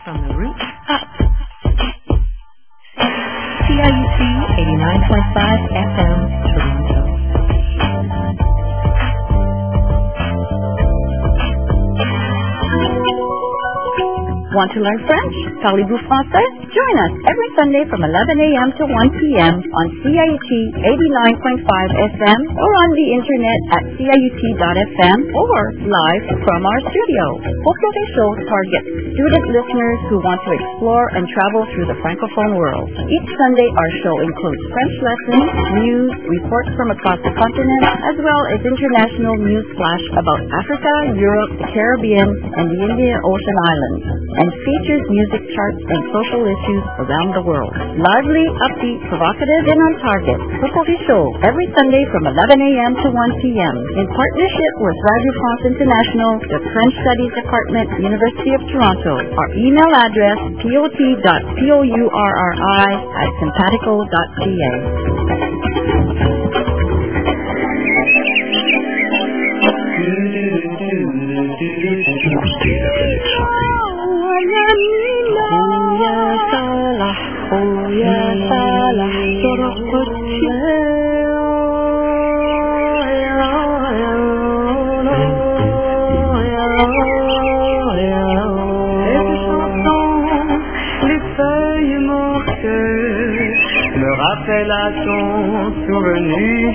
From the roots up. CIUT 89.5 FM, Toronto. Want to learn French? Parlez-vous français? Join us every Sunday from 11 a.m. to 1 p.m. on CIUT 89.5 FM or on the internet at CIUT.FM or live from our studio. Folklore Show targets student listeners who want to explore and travel through the Francophone world. Each Sunday, our show includes French lessons, news, reports from across the continent, as well as international news flash about Africa, Europe, the Caribbean, and the Indian Ocean Islands, and features music charts and social issues around the world. Lively, upbeat, provocative, and on target. Folklore Show every Sunday from 11 a.m. to 1 p.m. in partnership with Radio France International, the French Studies Department, University of Toronto. Our email address, pot.pourri@sympatico.ca. Rappelle à ton souvenir.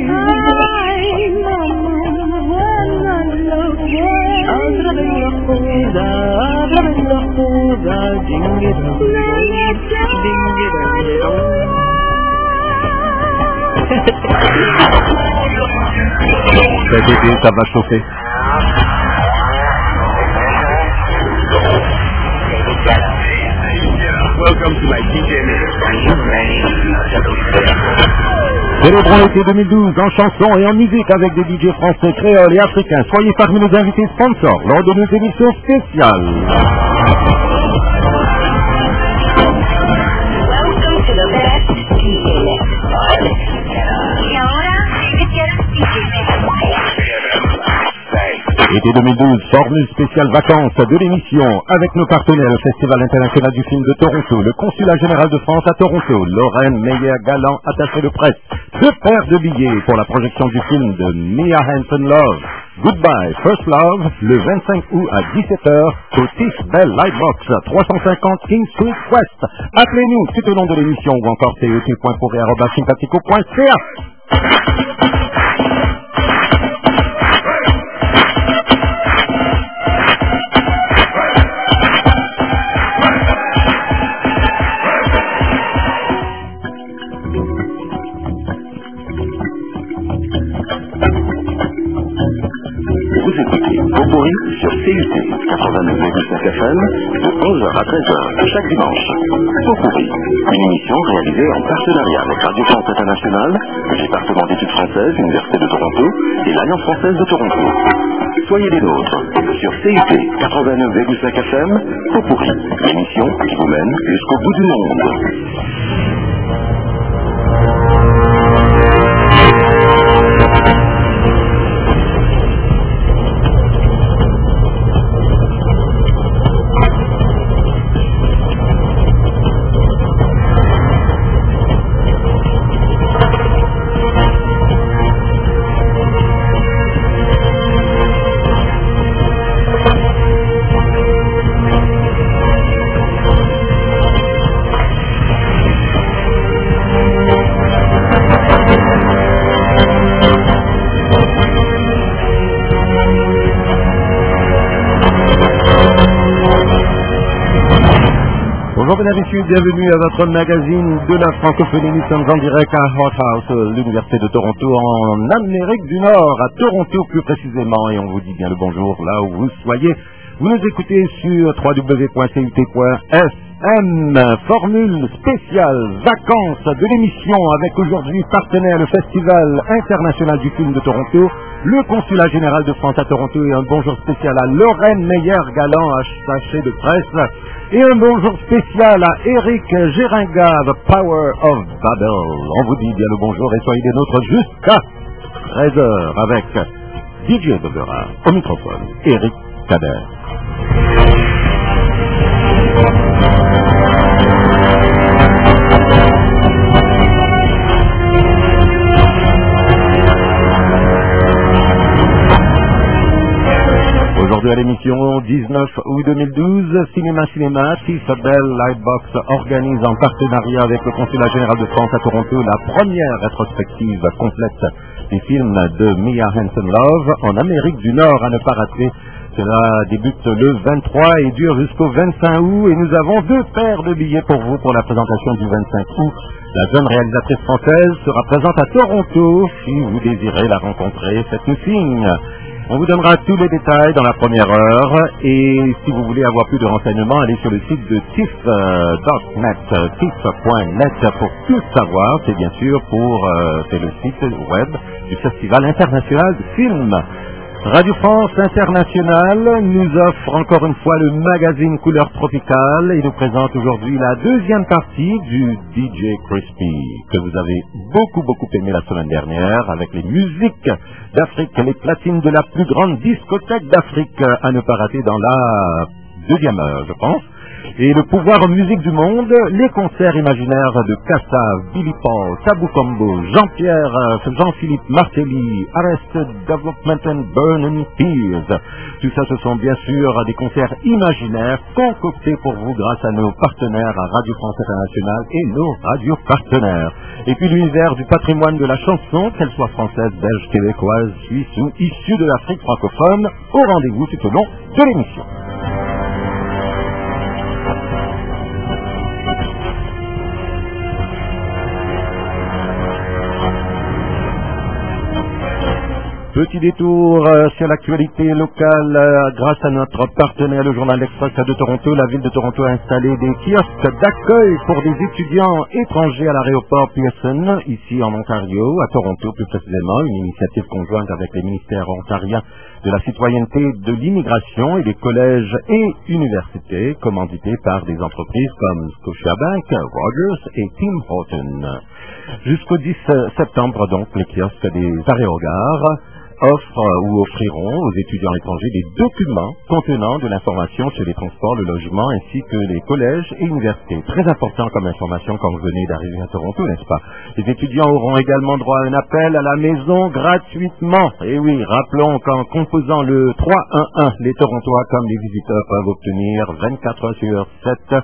Ça va chauffer. Welcome to my DJ mix. Célébrons l'été 2012 en chanson et en musique avec des DJ français, créoles et africains. Soyez parmi nos invités sponsors lors de nos émissions spéciales. Welcome to the best DJ mix. Y ahora, ¿qué quieres DJ mix? Été 2012, formule spéciale vacances de l'émission avec nos partenaires, le Festival international du film de Toronto, le Consulat général de France à Toronto, Lorraine Meyer-Galant, attachée de presse, 2 paires de billets pour la projection du film de Mia Hansen Love, Goodbye First Love, le 25 août à 17h au Tiff Bell Lightbox, 350 King Street West. Appelez-nous tout au long de l'émission ou encore cet.pourri@sympatico.ca. Vous écoutez Pourri sur CIUT 89.5 FM de 11h à 13h chaque dimanche. Pourri, une émission réalisée en partenariat avec Radio France Internationale, le département d'études françaises, l'Université de Toronto et l'Alliance française de Toronto. Soyez des nôtres sur CIUT 89.5 FM. Pourri, l'émission qui vous mène jusqu'au bout du monde. Bonjour, mesdames et messieurs, bienvenue à votre magazine de la francophonie. Nous sommes en direct à Hot House, l'Université de Toronto, en Amérique du Nord, à Toronto plus précisément, et on vous dit bien le bonjour là où vous soyez. Vous nous écoutez sur www.cut.fm, formule spéciale vacances de l'émission avec aujourd'hui partenaire le Festival international du film de Toronto, le Consulat général de France à Toronto et un bonjour spécial à Lorraine Meyer-Galant, attachée de presse, et un bonjour spécial à Eric Geringa, The Power of Babel. On vous dit bien le bonjour et soyez des nôtres jusqu'à 13h avec DJ Bobera au microphone, Eric Kader. 19 août 2012, Cinéma, Tifabel Lightbox organise en partenariat avec le Consulat général de France à Toronto la première rétrospective complète des films de Mia Hansen-Love en Amérique du Nord à ne pas rater. Cela débute le 23 et dure jusqu'au 25 août et nous avons 2 paires de billets pour vous pour la présentation du 25 août. La jeune réalisatrice française sera présente à Toronto. Si vous désirez la rencontrer, faites-nous signe. On vous donnera tous les détails dans la première heure et si vous voulez avoir plus de renseignements, allez sur le site de TIFF.net, TIFF.net pour tout savoir. C'est bien sûr c'est le site web du Festival international de films. Radio France Internationale nous offre encore une fois le magazine Couleur Tropicale et nous présente aujourd'hui la deuxième partie du DJ Crispy que vous avez beaucoup aimé la semaine dernière avec les musiques d'Afrique, les platines de la plus grande discothèque d'Afrique à ne pas rater dans la deuxième heure, je pense. Et le pouvoir musique du monde, les concerts imaginaires de Kassa, Billy Paul, Tabou Combo, Jean-Philippe Martelly, Arrested Development and Burning Tears. Tout ça, ce sont bien sûr des concerts imaginaires concoctés pour vous grâce à nos partenaires à Radio France Internationale et nos radios partenaires. Et puis l'univers du patrimoine de la chanson, qu'elle soit française, belge, québécoise, suisse ou issue de l'Afrique francophone, au rendez-vous tout au long de l'émission. Petit détour sur l'actualité locale grâce à notre partenaire, le Journal Express de Toronto. La ville de Toronto a installé des kiosques d'accueil pour des étudiants étrangers à l'aéroport Pearson, ici en Ontario, à Toronto plus précisément, une initiative conjointe avec les ministères ontariens de la citoyenneté, de l'immigration et des collèges et universités, commandités par des entreprises comme Scotiabank, Rogers et Tim Horton. Jusqu'au 10 septembre, donc, les kiosques des aérogares offriront aux étudiants étrangers des documents contenant de l'information sur les transports, le logement ainsi que les collèges et universités. Très important comme information quand vous venez d'arriver à Toronto, n'est-ce pas? Les étudiants auront également droit à un appel à la maison gratuitement. Et oui, rappelons qu'en composant le 311, les Torontois comme les visiteurs peuvent obtenir 24 heures sur 7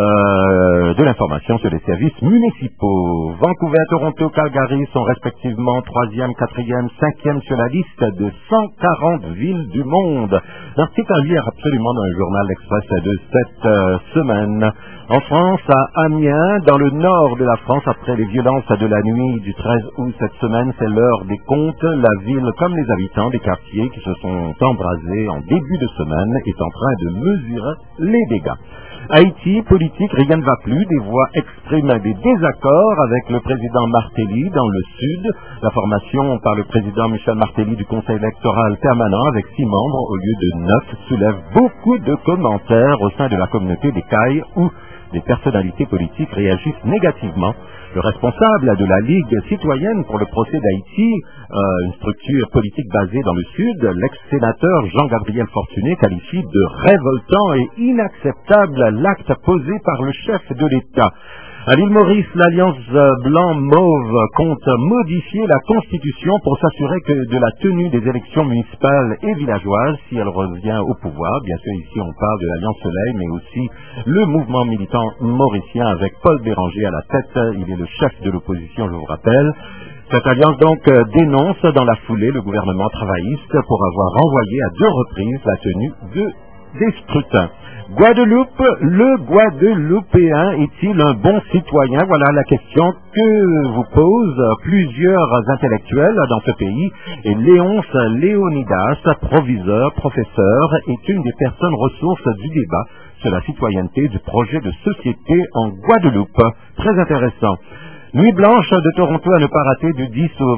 de l'information sur les services municipaux. Vancouver, Toronto, Calgary sont respectivement 3e, 4e, 5e sur la liste de 140 villes du monde. L'article à lire absolument dans le Journal Express de cette semaine. En France, à Amiens, dans le nord de la France, après les violences de la nuit du 13 août cette semaine, c'est l'heure des comptes. La ville, comme les habitants des quartiers qui se sont embrasés en début de semaine, est en train de mesurer les dégâts. Haïti, politique, rien ne va plus. Des voix expriment des désaccords avec le président Martelly dans le sud. La formation par le président Michel Martelly du conseil électoral permanent avec 6 membres au lieu de 9 soulève beaucoup de commentaires au sein de la communauté des Cailles où des personnalités politiques réagissent négativement. Le responsable de la Ligue citoyenne pour le procès d'Haïti, une structure politique basée dans le Sud, l'ex-sénateur Jean-Gabriel Fortuné qualifie de révoltant et inacceptable l'acte posé par le chef de l'État. À l'île Maurice, l'Alliance Blanc-Mauve compte modifier la Constitution pour s'assurer que de la tenue des élections municipales et villageoises si elle revient au pouvoir. Bien sûr, ici on parle de l'Alliance Soleil, mais aussi le mouvement militant mauricien avec Paul Béranger à la tête. Il est le chef de l'opposition, je vous rappelle. Cette alliance donc dénonce dans la foulée le gouvernement travailliste pour avoir renvoyé à 2 reprises la tenue des scrutins. Guadeloupe, le Guadeloupéen est-il un bon citoyen? Voilà la question que vous posent plusieurs intellectuels dans ce pays. Et Léonce Léonidas, proviseur, professeur, est une des personnes ressources du débat sur la citoyenneté du projet de société en Guadeloupe. Très intéressant. Nuit blanche de Toronto à ne pas rater du 10 au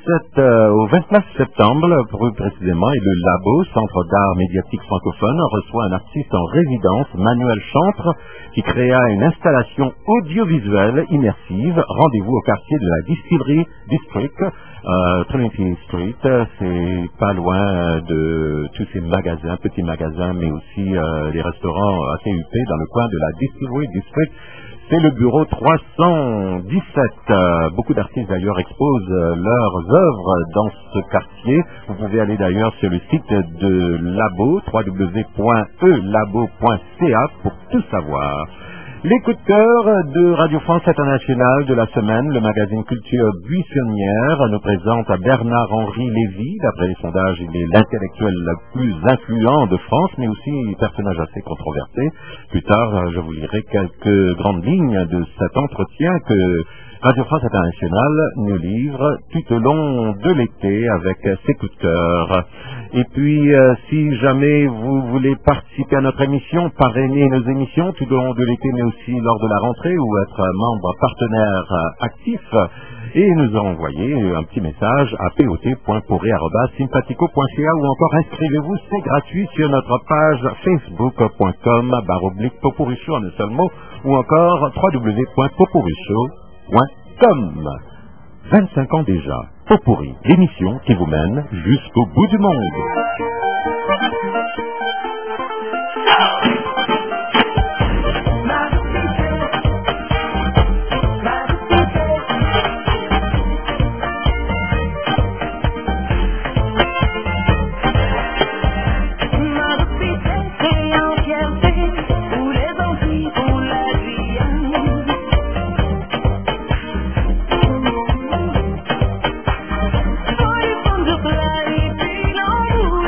29 septembre, plus précisément, et le Labo, Centre d'art médiatique francophone, reçoit un artiste en résidence, Manuel Chantre, qui créa une installation audiovisuelle immersive. Rendez-vous au quartier de la Distillery District, Trinity Street, c'est pas loin de tous ces magasins, petits magasins, mais aussi des restaurants assez huppés dans le coin de la Distillery District. C'est le bureau 317. Beaucoup d'artistes d'ailleurs exposent leurs œuvres dans ce quartier. Vous pouvez aller d'ailleurs sur le site de Labo, www.elabo.ca pour tout savoir. Les coups de cœur de Radio France Internationale de la semaine, le magazine Culture Buissonnière nous présente à Bernard-Henri Lévy. D'après les sondages, il est l'intellectuel le plus influent de France, mais aussi personnage assez controversé. Plus tard, je vous lirai quelques grandes lignes de cet entretien que Radio France Internationale nous livre tout au long de l'été avec ses coups de cœur. Et puis, si jamais vous voulez participer à notre émission, parrainer nos émissions tout au long de l'été, mais aussi lors de la rentrée, ou être membre partenaire actif, et nous envoyer un petit message à pot.pourri@sympathico.ca ou encore inscrivez-vous, c'est gratuit sur notre page facebook.com/popuricho en un seul mot, ou encore www.popuricho.com. 25 ans déjà, Potpourri, l'émission qui vous mène jusqu'au bout du monde. Pour les fonds de plage et puis l'embrouille.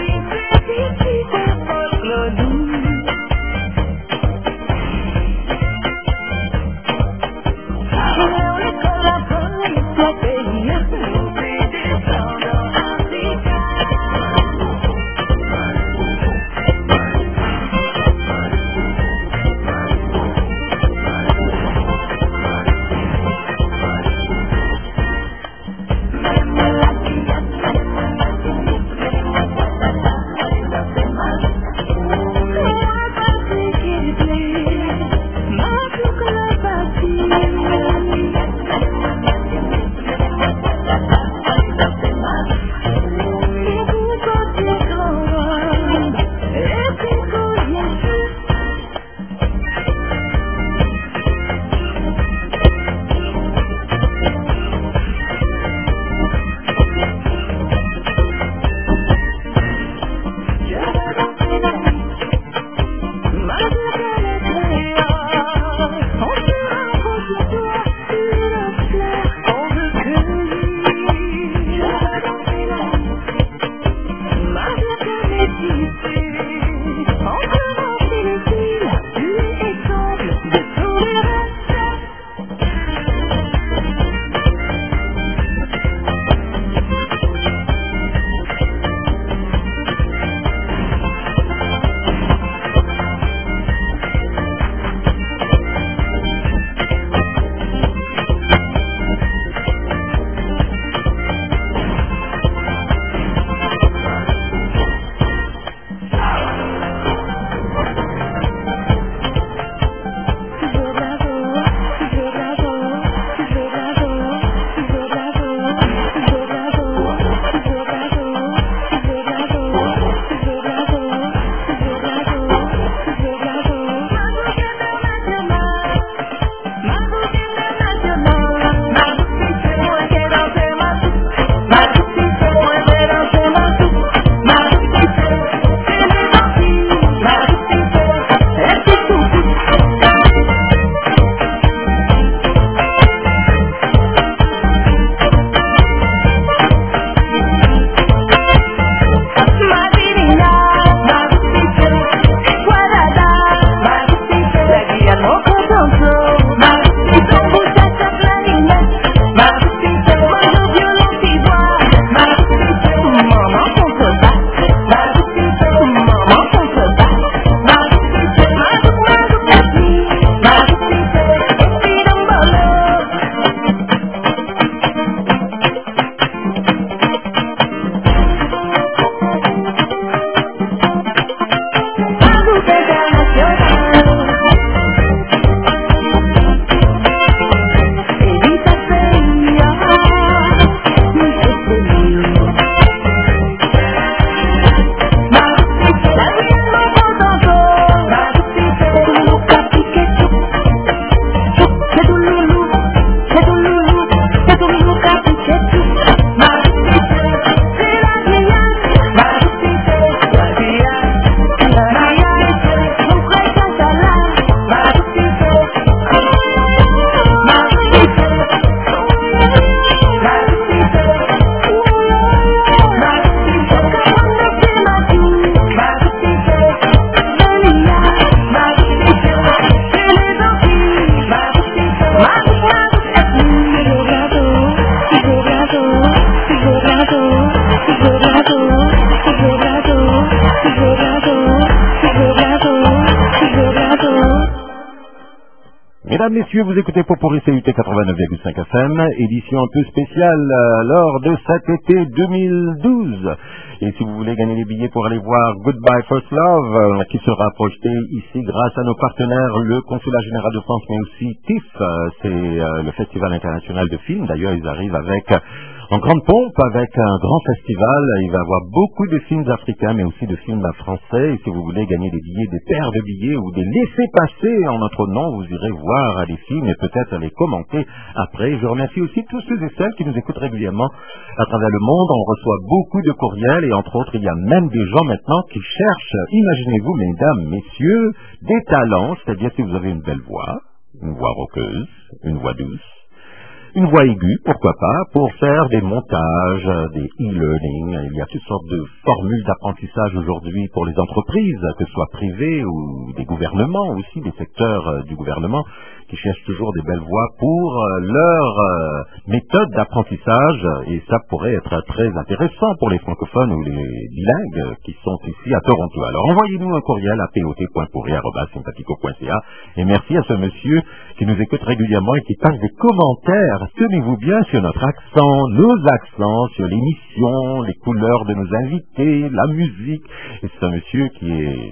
Mesdames, Messieurs, vous écoutez Popurrí CUT 89,5 FM, édition un peu spéciale lors de cet été 2012. Et si vous voulez gagner les billets pour aller voir Goodbye First Love, qui sera projeté ici grâce à nos partenaires, le Consulat Général de France, mais aussi TIFF, c'est le Festival International de Films. D'ailleurs, ils arrivent avec en grande pompe, avec un grand festival. Il va y avoir beaucoup de films africains, mais aussi de films français. Et si vous voulez gagner des billets, des paires de billets ou des laissez-passer en notre nom, vous irez voir les films et peut-être les commenter après. Je remercie aussi tous ceux et celles qui nous écoutent régulièrement à travers le monde. On reçoit beaucoup de courriels et entre autres, il y a même des gens maintenant qui cherchent, imaginez-vous, mesdames, messieurs, des talents, c'est-à-dire si vous avez une belle voix, une voix rockeuse, une voix douce, une voix aiguë, pourquoi pas, pour faire des montages, des e-learning. Il y a toutes sortes de formules d'apprentissage aujourd'hui pour les entreprises, que ce soit privées ou des gouvernements aussi, des secteurs du gouvernement, qui cherchent toujours des belles voix pour leur méthode d'apprentissage. Et ça pourrait être très intéressant pour les francophones ou les bilingues qui sont ici à Toronto. Alors envoyez-nous un courriel à pot.pourri@sympathico.ca. Et merci à ce monsieur qui nous écoute régulièrement et qui passe des commentaires. Tenez-vous bien sur notre accent, nos accents, sur l'émission, les couleurs de nos invités, la musique. Et c'est un monsieur qui est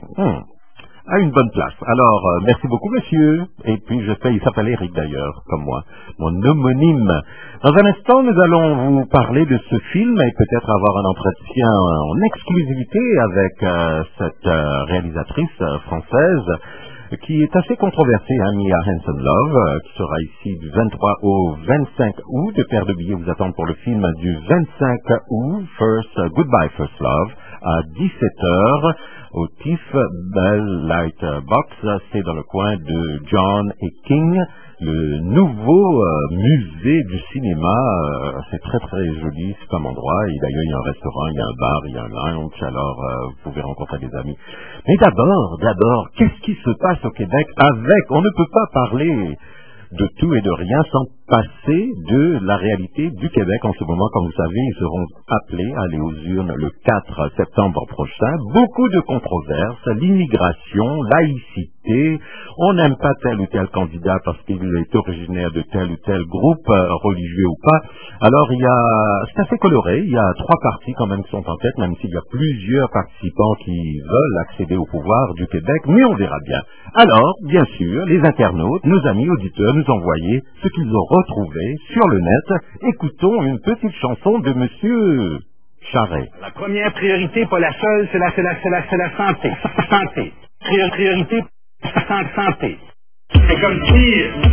à une bonne place. Alors, merci beaucoup, monsieur. Et puis, je sais, il s'appelle Eric d'ailleurs, comme moi, mon homonyme. Dans un instant, nous allons vous parler de ce film et peut-être avoir un entretien en exclusivité avec cette réalisatrice française qui est assez controversée, Mia Hansen-Løve, qui sera ici du 23 au 25 août. Deux paires de billets vous attendent pour le film du 25 août, Goodbye First Love, à 17h. Au TIFF Bell Light Box, c'est dans le coin de John et King, le nouveau musée du cinéma. C'est très très joli, c'est comme endroit. Et d'ailleurs, il y a un restaurant, il y a un bar, il y a un lounge, alors vous pouvez rencontrer des amis. Mais d'abord, qu'est-ce qui se passe au Québec avec... On ne peut pas parler de tout et de rien sans passer de la réalité du Québec en ce moment. Comme vous savez, ils seront appelés à aller aux urnes le 4 septembre prochain. Beaucoup de controverses, l'immigration, laïcité, on n'aime pas tel ou tel candidat parce qu'il est originaire de tel ou tel groupe, religieux ou pas. Alors c'est assez coloré, il y a 3 partis quand même qui sont en tête, même s'il y a plusieurs participants qui veulent accéder au pouvoir du Québec, mais on verra bien. Alors, bien sûr, les internautes, nos amis auditeurs, nous envoyaient ce qu'ils ont retrouvé sur le net. Écoutons une petite chanson de Monsieur Charret. La première priorité, pas la seule, c'est la santé. Santé. Priorité, santé. C'est comme si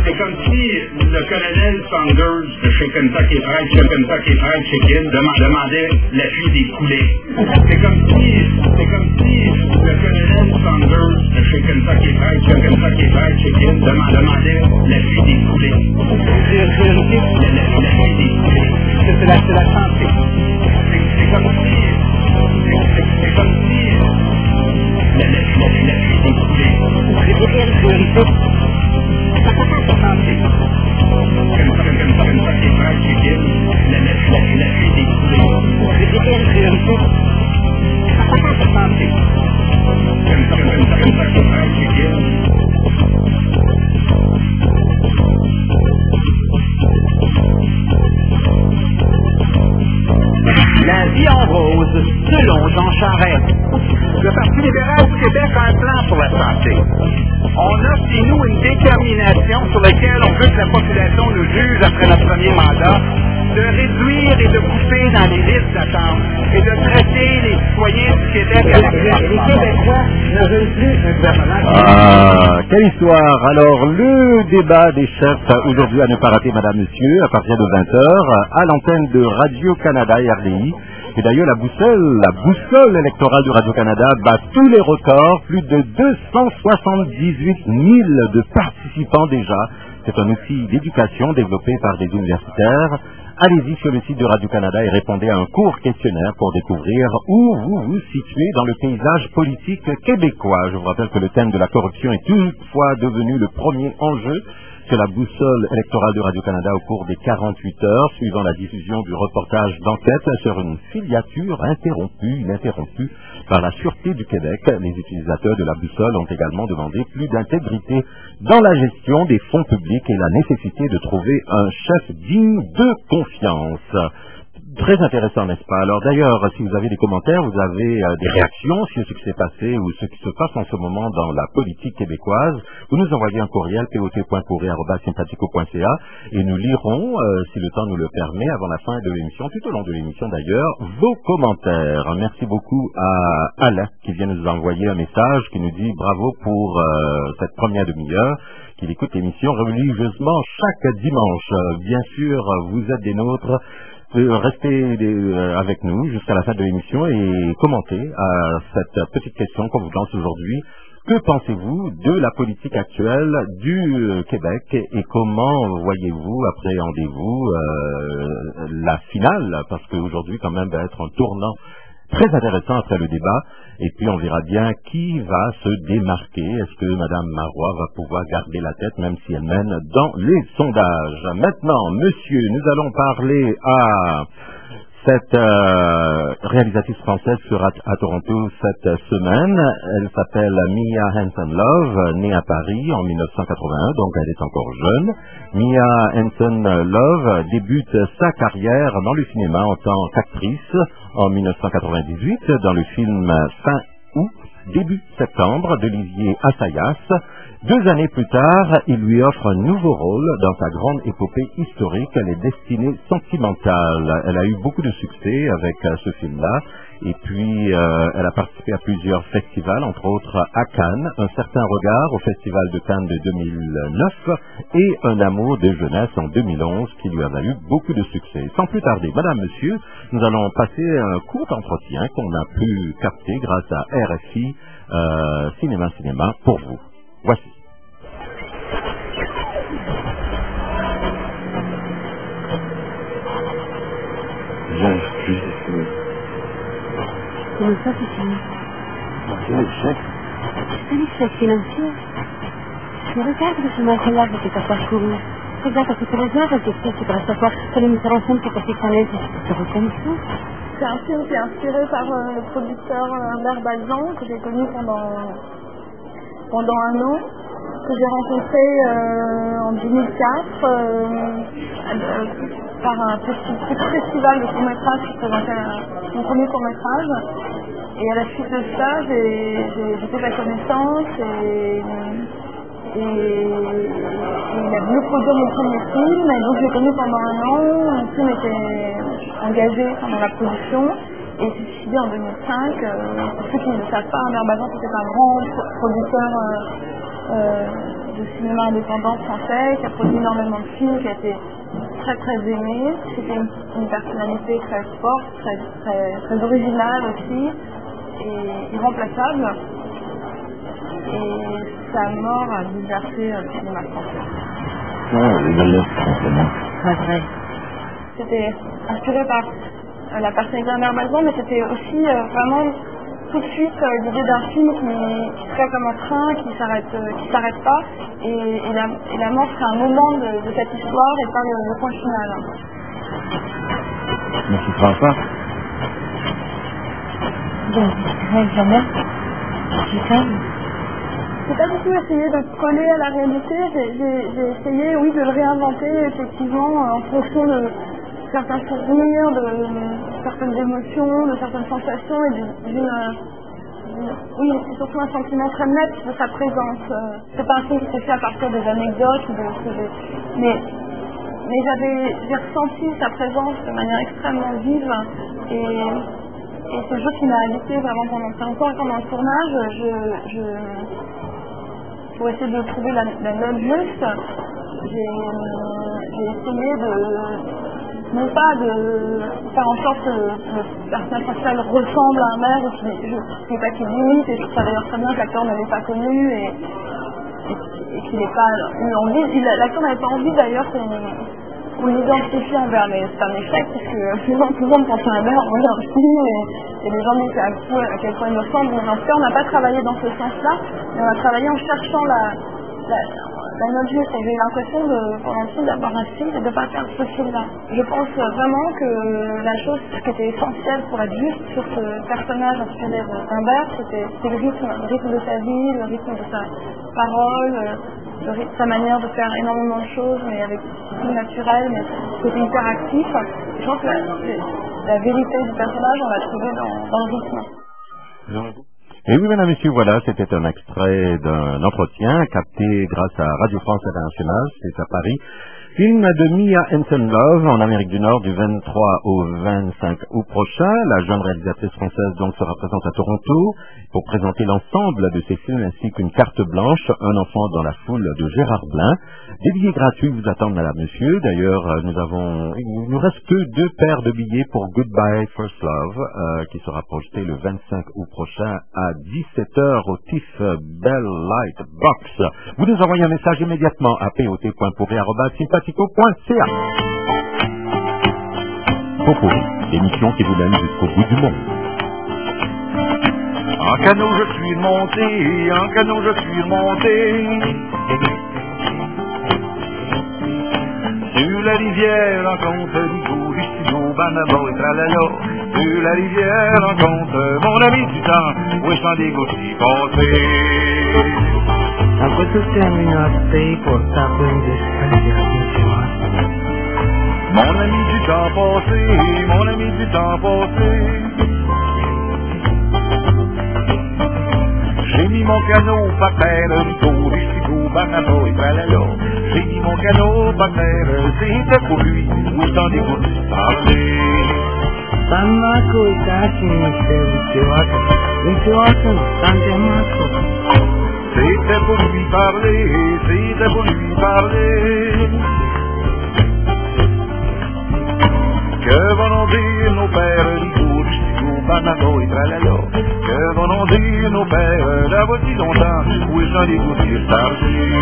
le colonel Sanders de chez Kentucky Fried Chicken demandait l'appui des coulées. C'est comme si le colonel Sanders de chez Kentucky Fried Chicken demandait l'appui des coulées. Priorité, l'appui des coulées. C'est la santé. C'est comme si l'appui des coulées. Priorité. Santé. Kentucky Fried Chicken, l'appui des coulées. Priorité. Santé. Kentucky Fried Chicken. La vie en rose, selon Jean Charest. Le Parti libéral du Québec a un plan pour la santé. On a chez nous une détermination sur laquelle on veut que la population nous juge après notre premier mandat, de réduire et de couper dans les listes d'attente et de traiter les citoyens du Québec à la place. Les Québécois ne veulent plus un gouvernement. Quelle histoire! Alors, le débat des chefs aujourd'hui à ne pas rater, madame, monsieur, à partir de 20h, à l'antenne de Radio-Canada et RDI. Et d'ailleurs, la boussole électorale du Radio-Canada bat tous les records, plus de 278 000 de participants déjà. C'est un outil d'éducation développé par des universitaires. Allez-y sur le site de Radio-Canada et répondez à un court questionnaire pour découvrir où vous vous situez dans le paysage politique québécois. Je vous rappelle que le thème de la corruption est toutefois devenu le premier enjeu sur la boussole électorale de Radio-Canada au cours des 48 heures, suivant la diffusion du reportage d'enquête sur une filature ininterrompue par la Sûreté du Québec. Les utilisateurs de la boussole ont également demandé plus d'intégrité dans la gestion des fonds publics et la nécessité de trouver un chef digne de confiance. Très intéressant, n'est-ce pas? Alors d'ailleurs, si vous avez des commentaires, vous avez des réactions sur ce qui s'est passé ou ce qui se passe en ce moment dans la politique québécoise, vous nous envoyez un courriel pot.pourri@sympathico.ca et nous lirons, si le temps nous le permet, avant la fin de l'émission, tout au long de l'émission d'ailleurs, vos commentaires. Merci beaucoup à Alain qui vient nous envoyer un message qui nous dit bravo pour cette première demi-heure, qu'il écoute l'émission religieusement chaque dimanche. Bien sûr, vous êtes des nôtres. Restez avec nous jusqu'à la fin de l'émission et commentez à cette petite question qu'on vous lance aujourd'hui. Que pensez-vous de la politique actuelle du Québec et comment voyez-vous, appréhendez-vous la finale? Parce qu'aujourd'hui, quand même, va être un tournant très intéressant après le débat. Et puis, on verra bien qui va se démarquer. Est-ce que Mme Marois va pouvoir garder la tête, même si elle mène dans les sondages? Maintenant, monsieur, nous allons parler à cette réalisatrice française sera à Toronto cette semaine. Elle s'appelle Mia Hansen-Love, née à Paris en 1981, donc elle est encore jeune. Mia Hansen-Love débute sa carrière dans le cinéma en tant qu'actrice en 1998 dans le film Fin août, début septembre d'Olivier Assayas. 2 années plus tard, il lui offre un nouveau rôle dans sa grande épopée historique, Les Destinées sentimentales. Elle a eu beaucoup de succès avec ce film-là. Et puis, elle a participé à plusieurs festivals, entre autres à Cannes, Un certain regard au Festival de Cannes de 2009 et Un amour de jeunesse en 2011 qui lui a valu beaucoup de succès. Sans plus tarder, madame, monsieur, nous allons passer un court entretien qu'on a pu capter grâce à RFI Cinéma pour vous. Voici. Comment ça, c'est fini? C'est le chef. C'est un échec financier. Je regarde que c'est incroyable que tu as parcouru. Regarde à toutes les heures, je sais que grâce à toi, tu nous faire ensemble pour passer ta l'aise. Tu reconnais ça? C'est un film qui est inspiré par le producteur Humbert Balzan, que j'ai connu pendant un an, que j'ai rencontré en 2004 par un petit festival de court-métrage qui présentait mon premier court-métrage. Et à la suite de ça, j'ai fait la connaissance et il a voulu produire mon premier film. Et donc je l'ai connu pendant un an. Mon film était engagé pendant la production. Et il s'est suicidé en 2005. Pour ceux qui ne le savent pas, Humbert Balzan c'était un grand producteur de cinéma indépendant français qui a produit énormément de films, qui a été très très aimé. C'était une personnalité très forte, très originale aussi et irremplaçable. Et sa mort a bouleversé le cinéma français. Pas vrai. C'était inspiré par la personnalité d'Humbert Balzan, mais c'était aussi vraiment tout de suite l'idée d'un film qui serait comme un train, qui s'arrête pas, et la mort serait un moment de cette histoire et pas le point final. Mais tu crois pas? Jamais. J'ai pas du tout essayé de coller à la réalité, j'ai essayé, oui, de le réinventer effectivement en fonction de certains souvenirs, de certaines émotions, de certaines sensations et oui, c'est surtout un sentiment très net de sa présence. C'est pas un film qui s'est fait à partir des anecdotes, mais j'ai ressenti sa présence de manière extrêmement vive et c'est juste qui m'a habité vraiment pendant longtemps. Pendant le tournage, pour essayer de trouver la note juste, j'ai essayé non pas de faire en sorte que le personnage principal ressemble à un maire et qu'il pas qu'il limite, et je savais d'ailleurs très bien que l'acteur ne l'avait pas connu et qu'il n'ait pas eu envie, l'acteur n'avait pas envie d'ailleurs qu'on l'identifie à Humbert, mais c'est un échec parce que tout le monde pense à Humbert, moi aussi, et les gens disent à quel point il me ressemble, mais en tout cas on n'a pas travaillé dans ce sens-là, mais on a travaillé en cherchant la note juste, et j'ai eu l'impression pendant le film d'avoir un film et de ne pas faire ce film-là. Je pense vraiment que la chose qui était essentielle pour être juste sur ce personnage intitulé Humbert, c'était le rythme de sa vie, le rythme de sa parole, sa manière de faire énormément de choses, mais avec tout naturel, mais c'était hyper actif. Je pense que la vérité du personnage, on l'a trouvée dans le rythme. Et oui, mesdames et messieurs, voilà, c'était un extrait d'un entretien capté grâce à Radio France Internationale, c'est à Paris. Film de Mia Hansen-Løve en Amérique du Nord du 23 au 25 août prochain. La jeune réalisatrice française donc sera présente à Toronto pour présenter l'ensemble de ses films ainsi qu'une carte blanche, Un enfant dans la foule de Gérard Blin. Des billets gratuits vous attendent, madame, monsieur. D'ailleurs, il nous reste que 2 paires de billets pour Goodbye First Love qui sera projeté le 25 août prochain à 17h au TIFF Bell Light Box. Vous nous envoyez un message immédiatement à pot.pourri@sympathico.ca. Popori, l'émission qui vous mène jusqu'au bout du monde. En canot je suis monté, en canot je suis monté. Sur la rivière rencontre Nico, Lucido, Banabo et tralala. Sur la rivière rencontre mon ami du temps, où est sans des gouttes passé. I've got to tell me not to stay for stopping this stranger. Mon ami du temps passé, mon ami du temps passé. J'ai mis mon canot par terre, Rico, Lucido, Banabo et tralala. J'ai mis mon canot par terre, c'était pour lui, où est sans des gouttes parler. Tamako et Kachini, c'est C'était pour lui parler, c'était pour lui parler. Que vont dire nos pères, Rico, Lucido, Banabo et tralala. Que vont dire nos pères, d'avoir si longtemps, où est sans les gouttières chargées.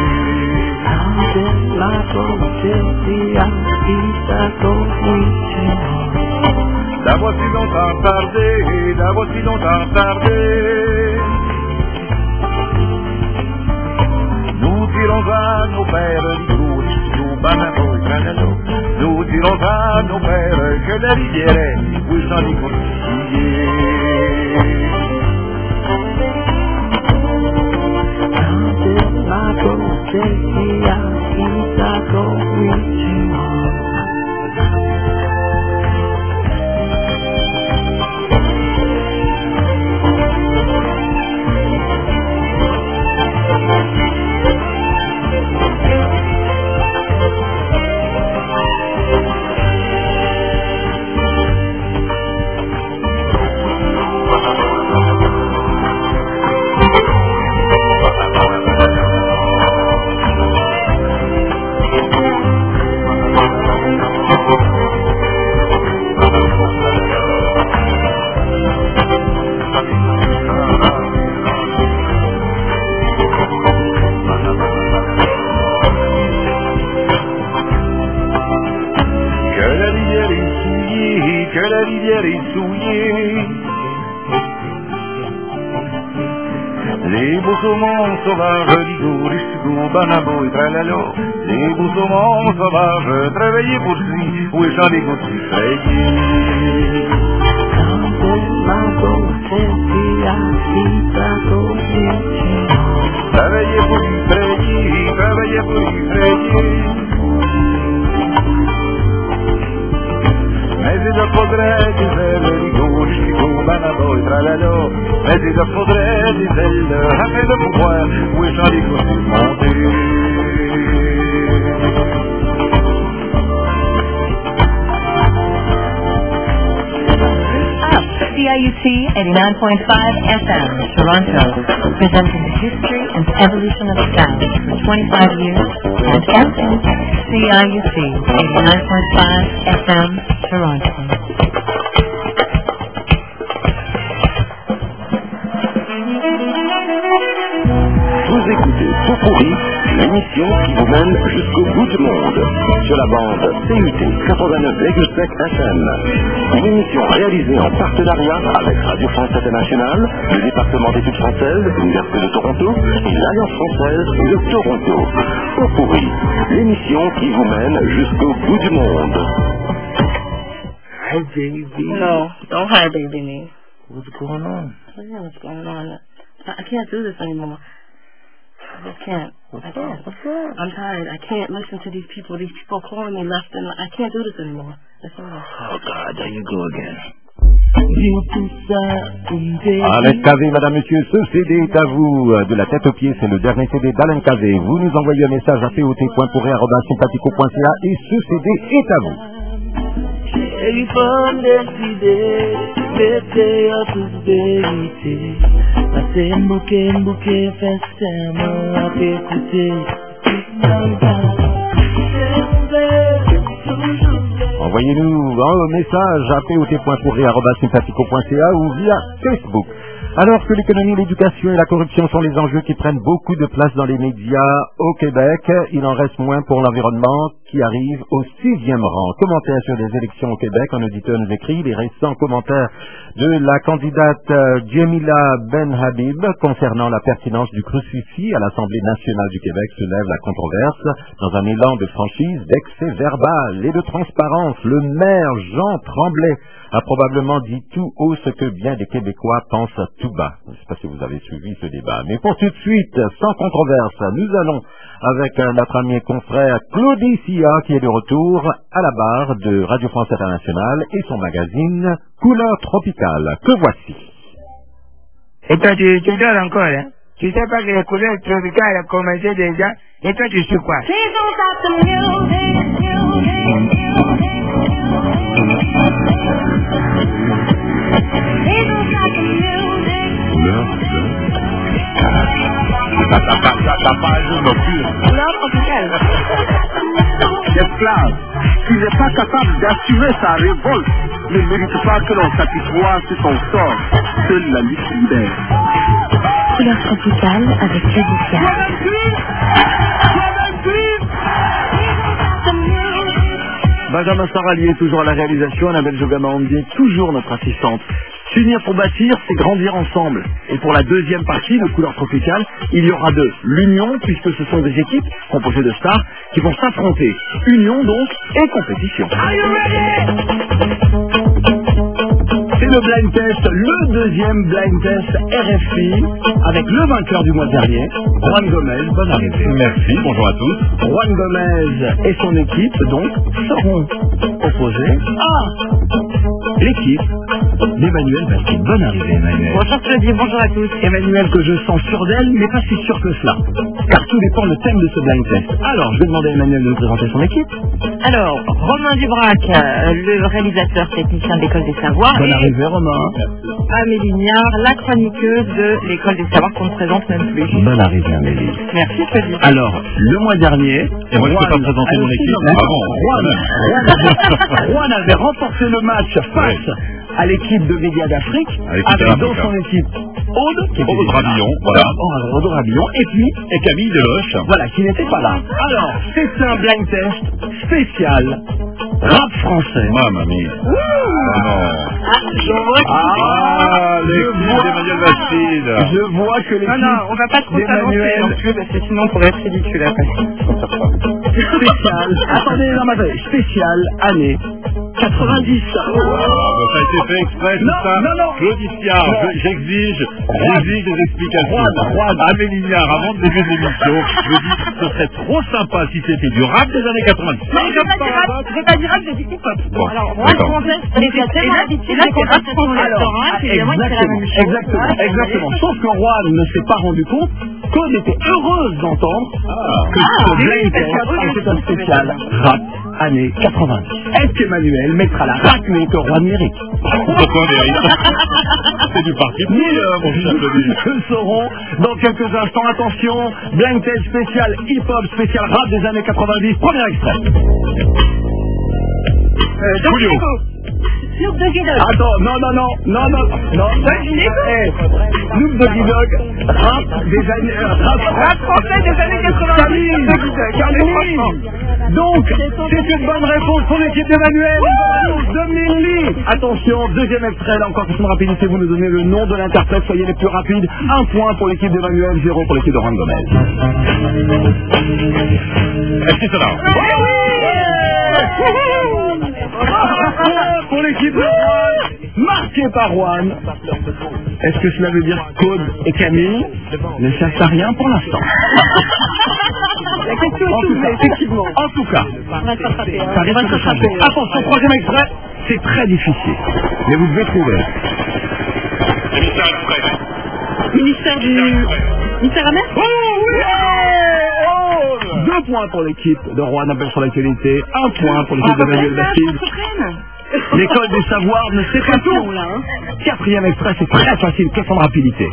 D'avoir si longtemps tardé, d'avoir si longtemps tardé. Nous dirons à nos pères, Rico, Lucido, Banabo et tralala. Nous dirons à nos pères que la rivière est, où j'en ai continué. Les beaux saumons sauvages, Rico, Lucido, Banabo et tralala. Les beaux saumons sauvages, travaillés pour lui, où est j'en ai goûté frayé. Travaillés pour lui frayé, travaillés pour lui frayé. Mais il faudrait des ailes, Rico, Lucido, Banabo et tralala. Mais il faudrait des ailes, afin de pouvoir, où est j'en ai goûté monter. CIUT 89.5 FM, Toronto, presenting the history and evolution of sound for 25 years, and FM, CIUT 89.5 FM, Toronto. Vous écoutez Pourri, l'émission qui vous mène jusqu'au bout du monde. Sur la bande CUT 89,5 FM. Une émission réalisée en partenariat avec Radio France Internationale, le département d'études françaises, l'Université de Toronto et l'Alliance française de Toronto. Pourri, l'émission qui vous mène jusqu'au bout du monde. Hi, baby. No, don't hi, baby me. What's going on? Yeah, what's going on? I can't do this anymore. I just can't. I can't. What's wrong? I'm tired. I can't listen to these people. These people calling me left and right. I can't do this anymore. That's all. Oh, God, there you go again. Alain Cavé, madame, monsieur, ce CD est à vous. De la tête aux pieds, c'est le dernier CD d'Alain Cavé. Vous nous envoyez un message à pot.pourri@sympathico.ca et ce CD est à vous. Téléphone décidé, c'était à toute vérité. Passez un bouquet, fait serment à t'écouter. Envoyez-nous un message à pot.pourri@sympathico.ca ou via Facebook. Alors que l'économie, l'éducation et la corruption sont les enjeux qui prennent beaucoup de place dans les médias au Québec, il en reste moins pour l'environnement qui arrive au 6e rang. Commentaire sur les élections au Québec, un auditeur nous écrit les récents commentaires de la candidate Jamila Ben-Habib concernant la pertinence du crucifix à l'Assemblée nationale du Québec soulèvent la controverse. Dans un élan de franchise, d'excès verbal et de transparence, le maire Jean Tremblay a probablement dit tout haut ce que bien des Québécois pensent tout bas. Je ne sais pas si vous avez suivi ce débat. Mais pour tout de suite, sans controverse, nous allons avec notre ami et confrère Claudie Sia qui est de retour à la barre de Radio France Internationale et son magazine Couleur Tropicale. Que voici. Et toi, tu dors encore, hein? Tu sais pas que les couleurs tropicales ont commencé déjà? Et toi, tu sais quoi? Couleur tropicale. L'esclave, qui n'est pas capable d'assurer sa révolte, ne mérite pas que l'on s'apitoie sur son sort. Seule la lutte libère. Couleur tropicale avec Félicia. Benjamin Saralier, toujours à la réalisation, Annabelle Jogamandi, toujours notre assistante. S'unir pour bâtir, c'est grandir ensemble. Et pour la deuxième partie de Couleur Tropicale, il y aura l'union, puisque ce sont des équipes composées de stars qui vont s'affronter. Union donc et compétition. C'est le blind test, le deuxième blind test RFI, avec le vainqueur du mois dernier, Juan Gomez. Bonne arrivée. Merci, bonjour à tous. Juan Gomez et son équipe, donc, seront opposés à l'équipe d'Emmanuel Bastide. Bonne arrivée, Emmanuel. Bonjour Claudie, bonjour à tous. Emmanuel, que je sens sûr d'elle, mais pas si sûr que cela. Car tout dépend du thème de ce blind test. Alors, je vais demander à Emmanuel de nous présenter son équipe. Alors, Romain Dubrac, le réalisateur technicien de l'École des Savoirs. Bonne arrivée, Romain. Amélie Niard, la chroniqueuse de l'École des Savoirs qu'on ne présente même plus. Bonne arrivée, Amélie. Merci Claudie. Alors, le mois dernier... Et moi, je ne peux pas présenter mon équipe. Juan avait remporté le match face à l'équipe de Média d'Afrique, avec dans son équipe Aude, qui était Aude Rabillon, voilà. Aude Rabillon, et puis... Et Camille Deloche. Voilà, qui n'était pas là. Alors, c'est un blind test spécial rap français. Mamma mia. L'équipe d'Emmanuel Bastide. Je vois que l'équipe... Non, on va pas trop s'avancer non plus, parce que sinon on pourrait être ridicule après. Spécial, attendez, non, mais spécial année 90. Ça a été fait exprès, tout ça. Non. Claudicia, j'exige des explications. Amélie Niard, avant de début de l'émission, je dis que ce serait trop sympa si c'était du rap des années 90. Non, je vais pas dire rap, j'ai dit hip-hop. Bon, alors, moi, je pensais, j'ai tellement l'habitude de rap sur le restaurant, évidemment, c'est la même chose. Exactement. Sauf que Juan ne s'est pas rendu compte qu'Aude était heureuse d'entendre que ce blind test était un spécial rap année 90. Est-ce qu'Emmanuel mettra la rap mais que Juan mérite? C'est du parti pris, mon cher Claude. Nous le saurons dans quelques instants. Attention, blind test spécial hip-hop, spécial rap des années 90. Premier extrait. Julio. Snoop Doggy Dogg. Attends, non. Snoop Doggy Dogg, rap français des années 80. Camille. Donc, c'est une bonne réponse pour l'équipe d'Emmanuel. 2000 livres. Attention, deuxième extrait, là encore question de rapidité, vous nous donnez le nom de l'interprète, soyez les plus rapides. 1 point pour l'équipe d'Emmanuel, 0 pour l'équipe de Juan Gomez. Est-ce que c'est là? Pour l'équipe de Juan, marqué par Juan. Est-ce que cela veut dire Claude et Camille ne cherchent à rien pour l'instant? La question est soulevée, effectivement. En tout cas, On va se rattraper. ça risque de changer. Attention, troisième extrait, c'est très difficile. Mais vous devez trouver. Ministère amer. Oh oui! 2 points pour l'équipe de Juan Appel sur l'actualité, 1 point pour l'équipe d'Emmanuel Bastide. L'école des savoirs ne sait pas tout. Quatrième extrait, c'est très facile, question de rapidité.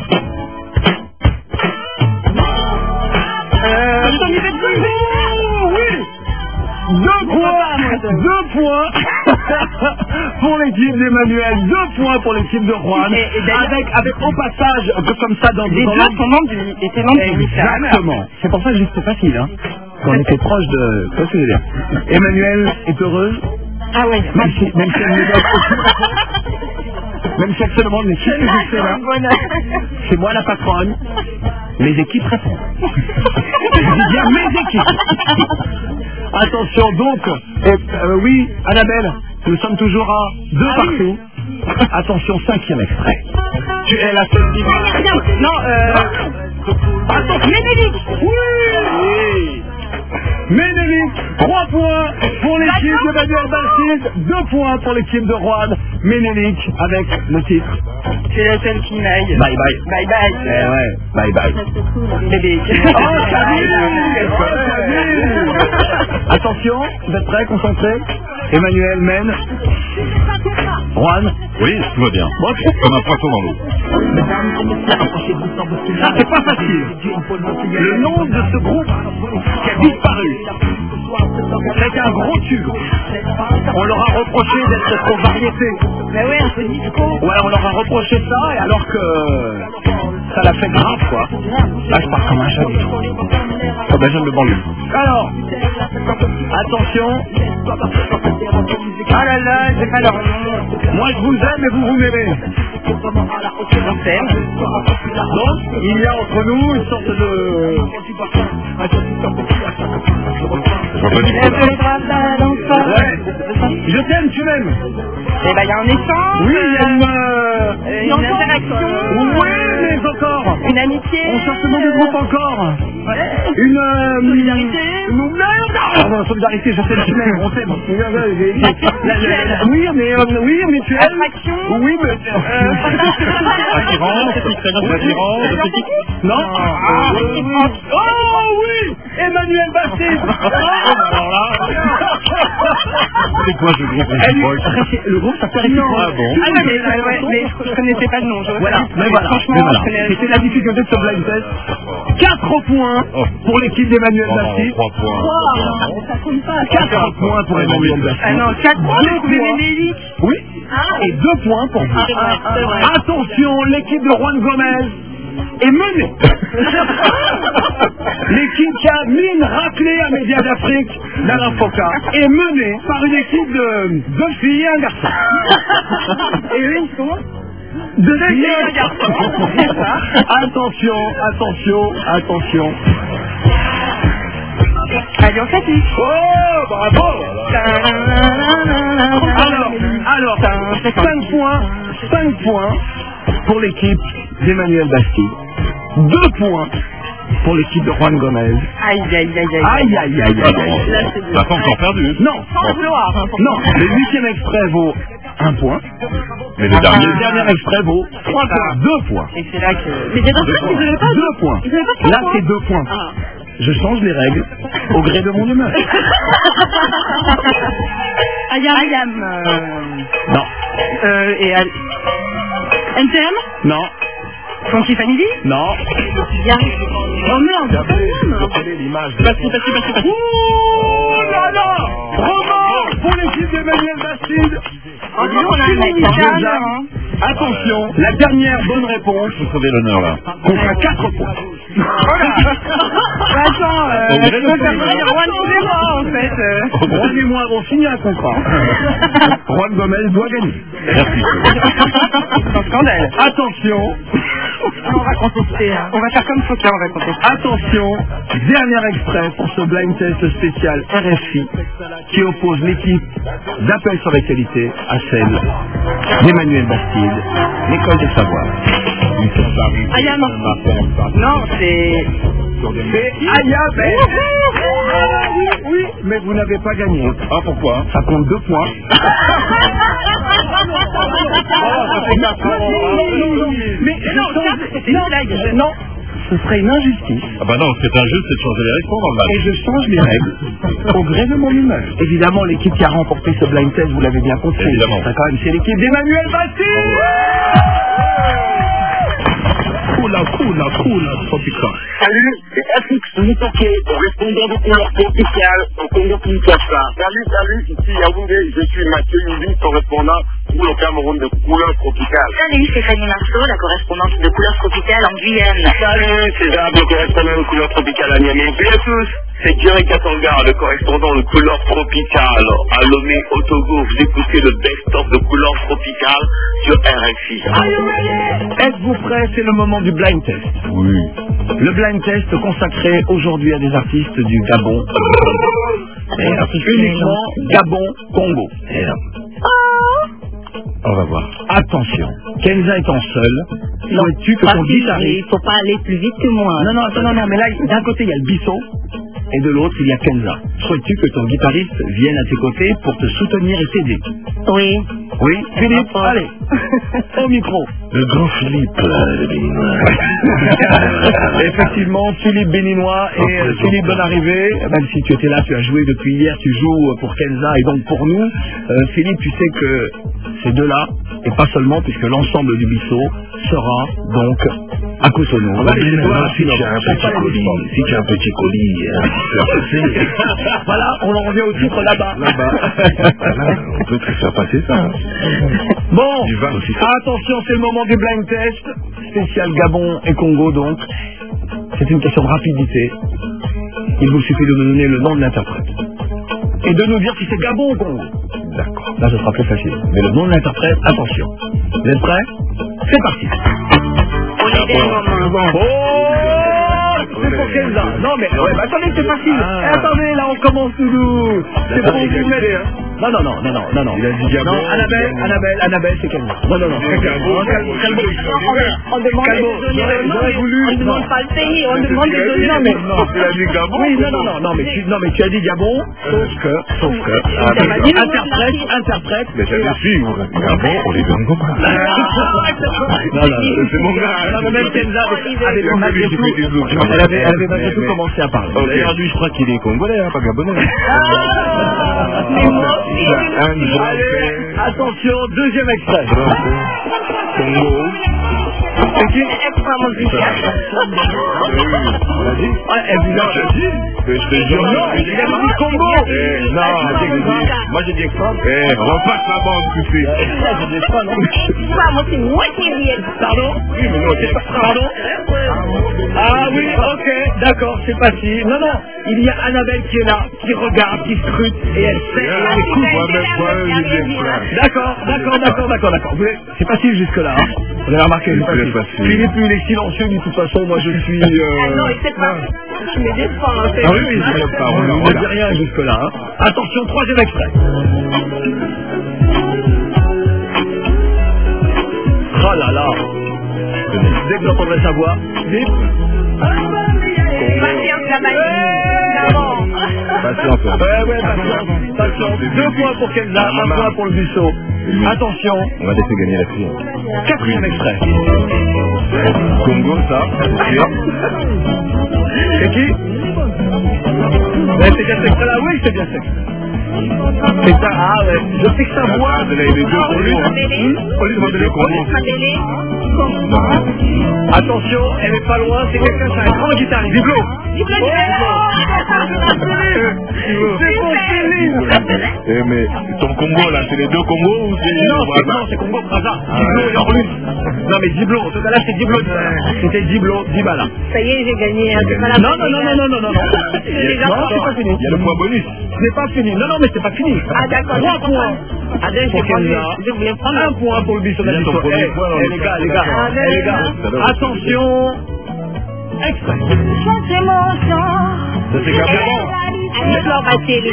Oui! 2 points pour l'équipe d'Emmanuel, 2 points pour l'équipe de Juan, avec au passage, un peu comme ça dans les deux sont membres du ministère. Exactement. C'est pour ça que c'était facile, hein. Qu'on était proche de... Qu'est-ce que je veux dire? Emmanuel est heureuse. Ah oui. Même si elle me donne même si elle se demande, mais qui est-ce que je fais là? C'est moi la patronne. Mes équipes répondent. Je dis bien mes équipes. Attention donc, oui, Annabelle, nous sommes toujours à 2 partout. Attention, 5e extrait. Tu es la seule qui... Non, Attention, Ménélique. Oui. Ménélique, 3 points pour l'équipe d'Emmanuel Bastide, 2 points pour l'équipe de Juan. Ménélique avec le titre. c'est la seule qui m'aille. Bye bye. Bye bye. Eh ouais, bye bye. Bébé. Attention, vous êtes prêts, concentrés? Emmanuel mène. Juan. Oui, tout va bien. Bon, Comme un poisson dans l'eau. c'est pas facile. Le nom de ce groupe qui a disparu. C'est un gros tube. On leur a reproché d'être trop variété. Mais ouais, un peu disco. Ouais, on leur a reproché ça, et alors que ça l'a fait grave, quoi. Là, je pars comme un jeune. Comme un jeune de banlieue. Alors, attention. Ah là là, j'ai pas leur nom. Moi, je vous aime et vous m'aimez. On s'aime. Donc, il y a entre nous une sorte de... Ouais. Je t'aime, tu m'aimes. Eh ben, il y a un échange. Oui, il y a une interaction. Oui, mais encore. Une amitié. On cherche le nom du groupe encore. Une... solidarité. Non, solidarité, je t'aime, tu m'aimes, on t'aime. Oui, mais mutuelle. Attraction. Oui, mais... Attirance. Non. Oh oui, Emmanuel Bastide. Alors là... C'est quoi ce groupe? Le groupe s'appelle... Ah bon? Ah ouais, mais je connaissais pas le nom. Voilà, mais voilà. Franchement, C'était la difficulté de ce blind test. 4 points pour l'équipe d'Emmanuel Bastide. 3 points. ça compte pas. 4 points pour Emmanuel Bastide. Ah non, 4 points pour Ménélique. Oui. Et 2 points pour vous. Attention, l'équipe de Juan Gomez est menée. L'équipe qui a mis une raclée à Média d'Afrique, d'Alain Foka, est menée par une équipe de 2 filles et un garçon. Et eux, ils sont 2 filles et un garçon. Attention. Allez, on s'affiche. Oh, bravo. Alors, 5 points pour l'équipe d'Emmanuel Bastide. 2 points pour l'équipe de Juan Gomez. Aïe. T'as pas encore perdu? Non. Sans gloire. Non, le 8e extrait vaut 1 point. Mais le dernier... Le dernier extrait vaut 3 points. 2 points. Et c'est là que... Mais j'ai l'impression qu'ils n'avaient pas 2 points. Ils n'avaient pas Là, c'est 2 points. Je change les règles au gré de mon humeur. Ayam. Non. Et NTM. Non. Funky Family. Non. Oh merde. Passez. Ouh là là. Bravo pour l'équipe d'Emmanuel Bastide. Franchement, on a un mec. Attention, la dernière bonne réponse. Vous savez l'honneur là. Comptera 4 points. Attends, je peux faire venir Juan tous les mois, en fait. Juan et moi avons signé un contrat. Juan Gomez doit gagner. Merci. C'est un scandale. Attention. On va contester, hein. On va faire comme Fauquin, on va contester. Attention, dernier extrait pour ce blind test spécial RFI qui oppose l'équipe d'Appel sur l'actualité à celle d'Emmanuel Bastide, l'école des savoirs. Aya, non. Non, c'est Aya, oui, mais vous n'avez pas gagné. Ah, pourquoi? Ça compte 2 points. Mais non, c'était une blague. Non, ce serait une injustice. Ah bah non, c'est injuste, c'est de changer les règles pour normal. Et je change les règles au gré de mon humeur. Évidemment, l'équipe qui a remporté ce blind test, vous l'avez bien compris. Évidemment. C'est l'équipe d'Emmanuel Bastide. Cool, tropical. Salut, c'est FX Moutoké, correspondant de couleur tropicale au Congo-Kinshasa. Salut, ici Yaoundé, je suis Mathieu Nibi, correspondant pour le Cameroun de couleur tropicale. Salut, c'est Fanny Marceau, la correspondante de couleur tropicale en Guyane. Salut, c'est Jab, le correspondant de couleur tropicale à Niamey. Salut à tous, c'est Thierry Katonga, le correspondant de couleur tropicale à Lomé, au Togo. Vous écoutez le best-of de couleur tropicale sur RFI. Êtes-vous prêts? C'est le moment du blind test. Oui. Le blind test consacré aujourd'hui à des artistes du Gabon. Uniquement Gabon-Congo. On va voir. Attention, Kenza étant seule, souhaites-tu que ton guitariste... Il faut pas aller plus vite que moi. Non, mais là, d'un côté, il y a le Bissot, et de l'autre, il y a Kenza. Souhaites-tu que ton guitariste vienne à tes côtés pour te soutenir et t'aider? Oui. Oui, Philippe, allez, au micro. Le grand Philippe, le béninois. Effectivement, Philippe béninois et Philippe bonne arrivée. Même si tu étais là, tu as joué depuis hier, tu joues pour Kenza et donc pour nous. Philippe, tu sais que ces deux-là, et pas seulement, puisque l'ensemble du Bissau sera donc à Cotonou. Si tu as un petit colis, voilà, on en revient au titre là-bas. On peut très faire passer ça. Bon, attention, c'est le moment du blind test, spécial Gabon et Congo donc. C'est une question de rapidité. Il vous suffit de me donner le nom de l'interprète. Et de nous dire si c'est Gabon ou Congo. D'accord. Là, ce sera plus facile. Mais le nom de l'interprète, attention. Vous êtes prêts? C'est parti. C'est pour Kenza. Non mais attendez, c'est facile. Attendez, là on commence tout doux. C'est pour vous m'aider. Non. Il a dit Gabon. Non, Annabelle, c'est Kenza. Non. On demande on demande pas le pays, on demande les données. Non, tu as dit Gabon. Oui, non, mais tu as dit Gabon, sauf que. Interprète. Mais j'avais su, Gabon, on les donne comme ça. Non, c'est mon gars. Non, même Kenza elle avait malgré tout commencé à parler. D'ailleurs, lui, je crois qu'il est congolais, pas gabonais. Mais moi aussi. Allez, attention, deuxième extrait. Congo. C'est une extrêmement musicale. Elle vous a dit. Je te jure, non, il a dit Congo. Moi j'ai dit extra. Repasse la bande tout de suite. J'ai dit extra, non. Moi, c'est moitié bien. Pardon? Oui, mais non, c'est pas. Pardon? Ah oui, ok, d'accord, c'est facile. Non, il y a Annabelle qui est là, qui regarde, qui scrute, et elle sait. D'accord. C'est facile jusque-là, hein. Vous avez remarqué, c'est facile. Philippe, il est silencieux, de toute façon, moi je suis... non, il sait pas. Je me défends, en fait. Ah oui, on ne dit rien jusque-là, hein. Attention, troisième extrait. Oh là là. Dès que vous entendrez sa voix, vite. Patience. Patience. 2 points pour Kenza, 1 point pour le Bissau. Attention. On va laisser gagner la fille. 4e extrait. Congo, ça, c'est sûr. C'est qui? C'est bien cet extrait-là, oui, c'est bien cet extrait. C'est ça, je sais que sa voix. Les deux pour lui. Attention, elle est pas loin, c'est quelqu'un, c'est un grand guitariste. Diblo. C'est pour Céline. Eh, mais ton Congo là, c'est les deux Congos ou c'est... Non, c'est Congo Brazza. Diblo et Orlus. Non, mais Diblo, tout à l'heure c'est Diblo. C'était Diblo, Dibala. Ça y est, j'ai gagné. Hein, c'est pas la non. peine, Non, c'est pas fini. Il y a le point bonus. C'est pas fini. Non, mais c'est pas fini. Ah, d'accord. 3 points. Je voulais prendre 1 point pour le Bissonabisson. Les gars, attention. Extrait. Chantez mon chant. Ça c'est carrément. Flore Batelli.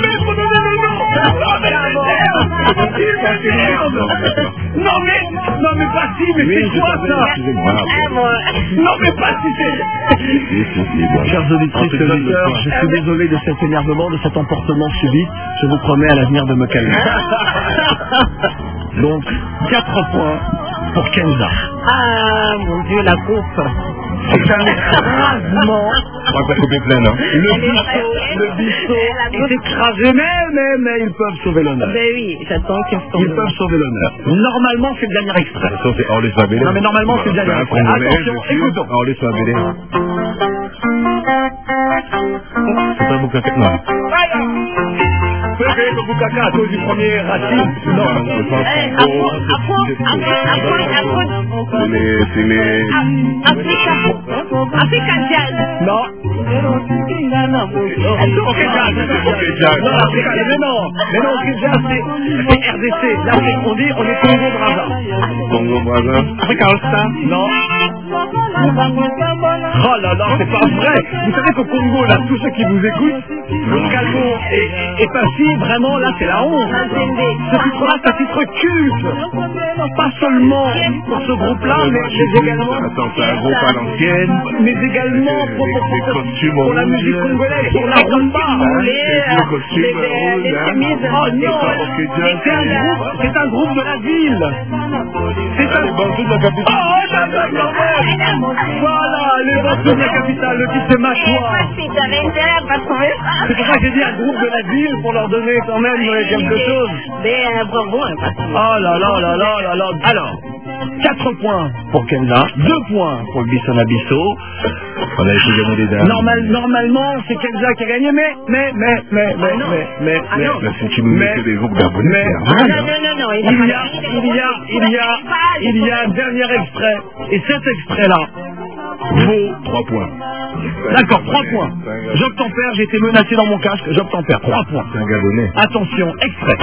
Non mais pas si, mais c'est quoi ça? Non mais pas si, c'est... Chers auditrices et auditeurs, je suis désolé de cet énervement, de cet emportement subit. Je vous promets à l'avenir de me calmer. Donc, 4 points pour Kenza. Ah mon Dieu, la coupe. C'est un écrasement. Je crois que la coupe est pleine, hein. Le bistrot est écrasé, mais ils peuvent sauver l'honneur. Ben oui, j'attends qu'ils se Ils peuvent sauver l'honneur. Normalement, c'est le dernier extrait. Ça, c'est Orlus Babélé. Non, mais normalement, c'est le dernier extrait. Attention, écoutons. Orlus Babélé. C'est pas Boukaka. Non. Peut-être que Boukaka à cause du premier racine. Non, c'est pas c'est les... Africa Jazz. Non. Ok, Jazz. Non, Africa, mais non, ok, Jazz, c'est RDC. Là, on est Congo Brazza. Congo Brazza. Africa All-Star. Non. Oh là là, c'est pas vrai. Vous savez qu'au Congo, là, tous ceux qui vous écoutent, le Calmo et Passy, vraiment, là, c'est la honte. Ce titre-là, c'est un titre culte. Pas seulement pour ce groupe-là, mais également... Attends, c'est un groupe à l'ancienne. Mais également pour la musique congolaise, pour la rumba. Les costumes rouges, oh non, c'est un groupe de la ville. C'est un groupe de la capitale. Oh, voilà, les Bantous de la capitale, le titre c'est Mâchoire. C'est pour ça que j'ai dit un groupe de la ville pour leur donner quand même quelque chose. Mais bravo, hein, oh là là là là là là. Alors, 4 points pour Kenza, 2 points pour le Bissonabisson. On a essayé de gagner les dames. Normalement, c'est Kenza qui a gagné, mais. Si tu nous mets que des groupes d'abonnés, il y a un dernier extrait, et cet extrait-là vaut 3 points. D'accord, 3 points. J'obtempère, j'ai été menacé dans mon casque, j'obtempère, 3 points. C'est un Gabonais. Attention, extrait.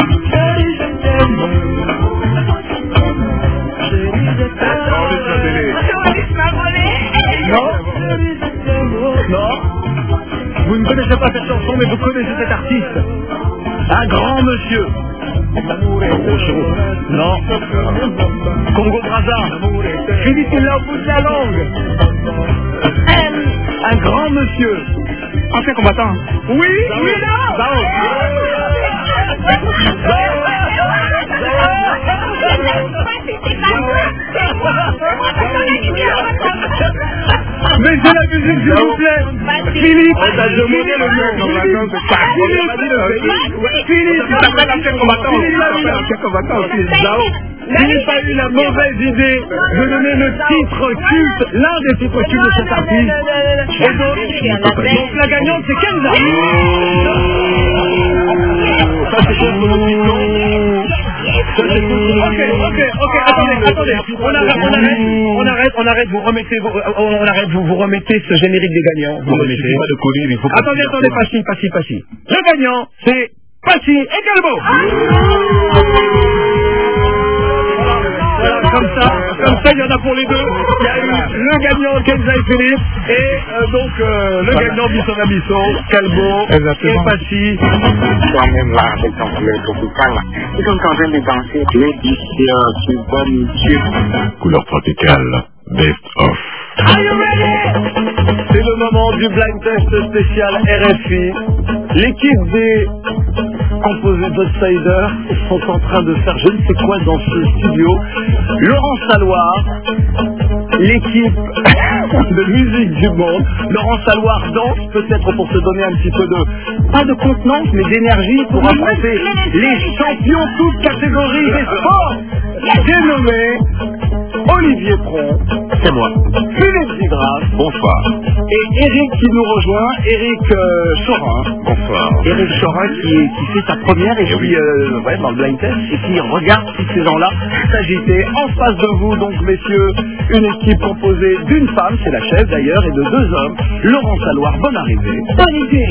Non. Vous ne connaissez pas cette chanson, mais vous connaissez cet artiste. Un grand monsieur. Non. Congo Brazza. Philippe, il l'a au bout de la langue. Un grand monsieur. Ancien combattant. Oui, non. Mais c'est la musique, s'il vous plaît. Philippe, on t'a demandé le nom. Philippe, il s'appelle ancien combattant. Philippe a eu la mauvaise idée de donner le titre culte, l'un des titres cultes de cet artiste. Et donc la gagnante, c'est Kenza. Ça, c'est pour le Ok, attendez. On arrête, vous remettez ce générique des gagnants. Vous remettez. Attendez, Passy. Le gagnant, c'est Passy et Calbo. Comme ça, il y en a pour les deux. Il y a eu le gagnant Kenza et Philippe, et donc le gagnant Bissonabisson, Calbo et Passy. Toi-même là, avec ton couleur tropicale, ils sont en train de danser l'édition sur bonne Dieu. Couleur tropicale, best of. Are you ready? C'est le moment du blind test spécial RFI. L'équipe des composés d'Outsiders sont en train de faire je ne sais quoi dans ce studio. Laurent Saloir, l'équipe de musique du monde. Laurent Saloir danse peut-être pour se donner un petit peu de, pas de contenance, mais d'énergie pour affronter les champions toutes catégories des sports. J'ai nommé Olivier Pron, c'est moi. Philippe Zidras. Bonsoir. Et Eric qui nous rejoint, Eric Chorin. Bonsoir. Eric Chorin qui fait sa première et qui, dans le blind test, et qui regarde tous ces gens-là s'agiter. En face de vous, donc, messieurs, une équipe composée d'une femme, c'est la chef d'ailleurs, et de deux hommes. Laurent Salouard, bonne arrivée. Olivier.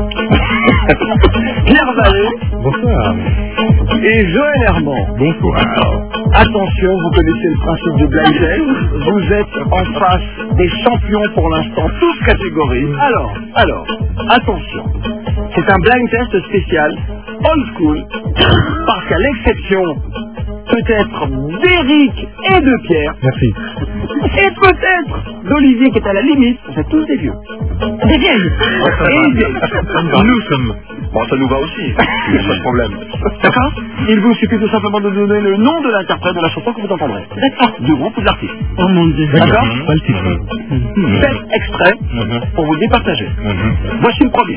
Pierre Vallée. Bonsoir. Et Joël Herman. Bonsoir. Attention, vous connaissez le principe du blind test. Vous êtes en face des champions pour l'instant, toutes catégories. Alors, attention. C'est un blind test spécial, old school, parce qu'à l'exception peut-être d'Éric et de Pierre, merci, et peut-être d'Olivier qui est à la limite, vous êtes tous des vieux. Des vieilles. Nous sommes. Bon, ça nous va aussi. Il n'y a pas de problème. D'accord. Il vous suffit tout simplement de donner le nom de l'interprète de la chanson que vous entendrez. D'accord. Du groupe ou de l'artiste. Oh mon Dieu. D'accord. Pas le titre. 7 extraits pour vous départager. Voici le premier.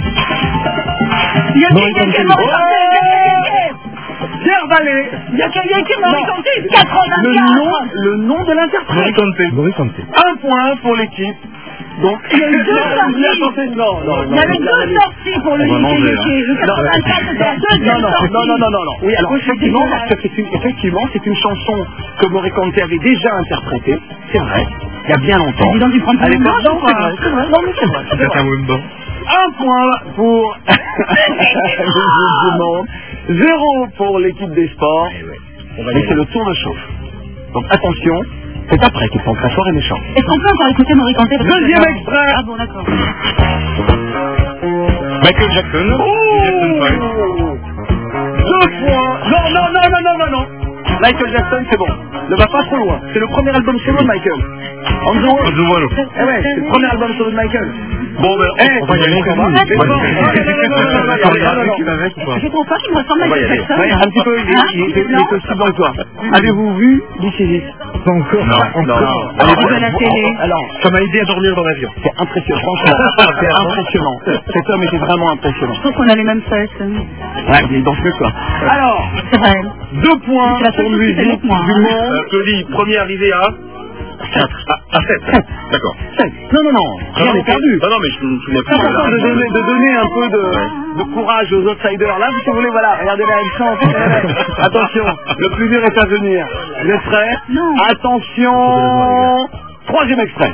Pierre Vallée. Il y a quelqu'un qui m'a raconté 84. Le nom de l'interprète. Un point pour l'équipe. Donc, il y a eu deux sorties. Non. Il y avait deux sorties pour le Yéké. Le 84, c'était la deuxième sortie. Non. Oui, alors effectivement, parce que c'est une chanson que Morricone avait déjà interprétée. C'est vrai. Il y a bien longtemps. Dis donc, tu prends pas le nom, c'est vrai. Non, mais c'est vrai. Un point pour du monde. 0 pour l'équipe des sports. Et c'est le tour de chauffe. Donc attention, c'est après qu'ils sont très forts et méchants. Est-ce qu'on peut encore écouter Morricone? Deuxième extrait. Ah bon, d'accord. Michael Jackson. 2 points. Non. Michael Jackson, c'est bon. Ne va pas trop loin. C'est le premier album solo de Michael. On the Wall. Eh ouais, c'est le premier album solo de Michael. Bon, ben, on va y aller. Je trouve pas qu'il me ressemble à Michael Jackson. Oui, un petit peu, il est aussi bon que toi. Avez-vous vu Lycévis? Pas encore. Non. Avez-vous vu la télé? Alors, ça m'a aidé à dormir dans l'avion. C'est impressionnant, franchement. C'est impressionnant. Cet homme était vraiment impressionnant. Je trouve qu'on a les mêmes fesses. Ouais, il danse mieux que toi. Alors, c'est vrai. 2 points pour musique du monde. Tony, premier arrivé à 7. À 7. D'accord. 7. Non. Rien n'est perdu. Non, mais je me souviens plus. C'est important de donner un peu de courage aux outsiders. Là, si vous voulez, voilà, regardez la chance. Attention, le plus dur est à venir. Vous êtes prêts? Non. Attention. Troisième extrait.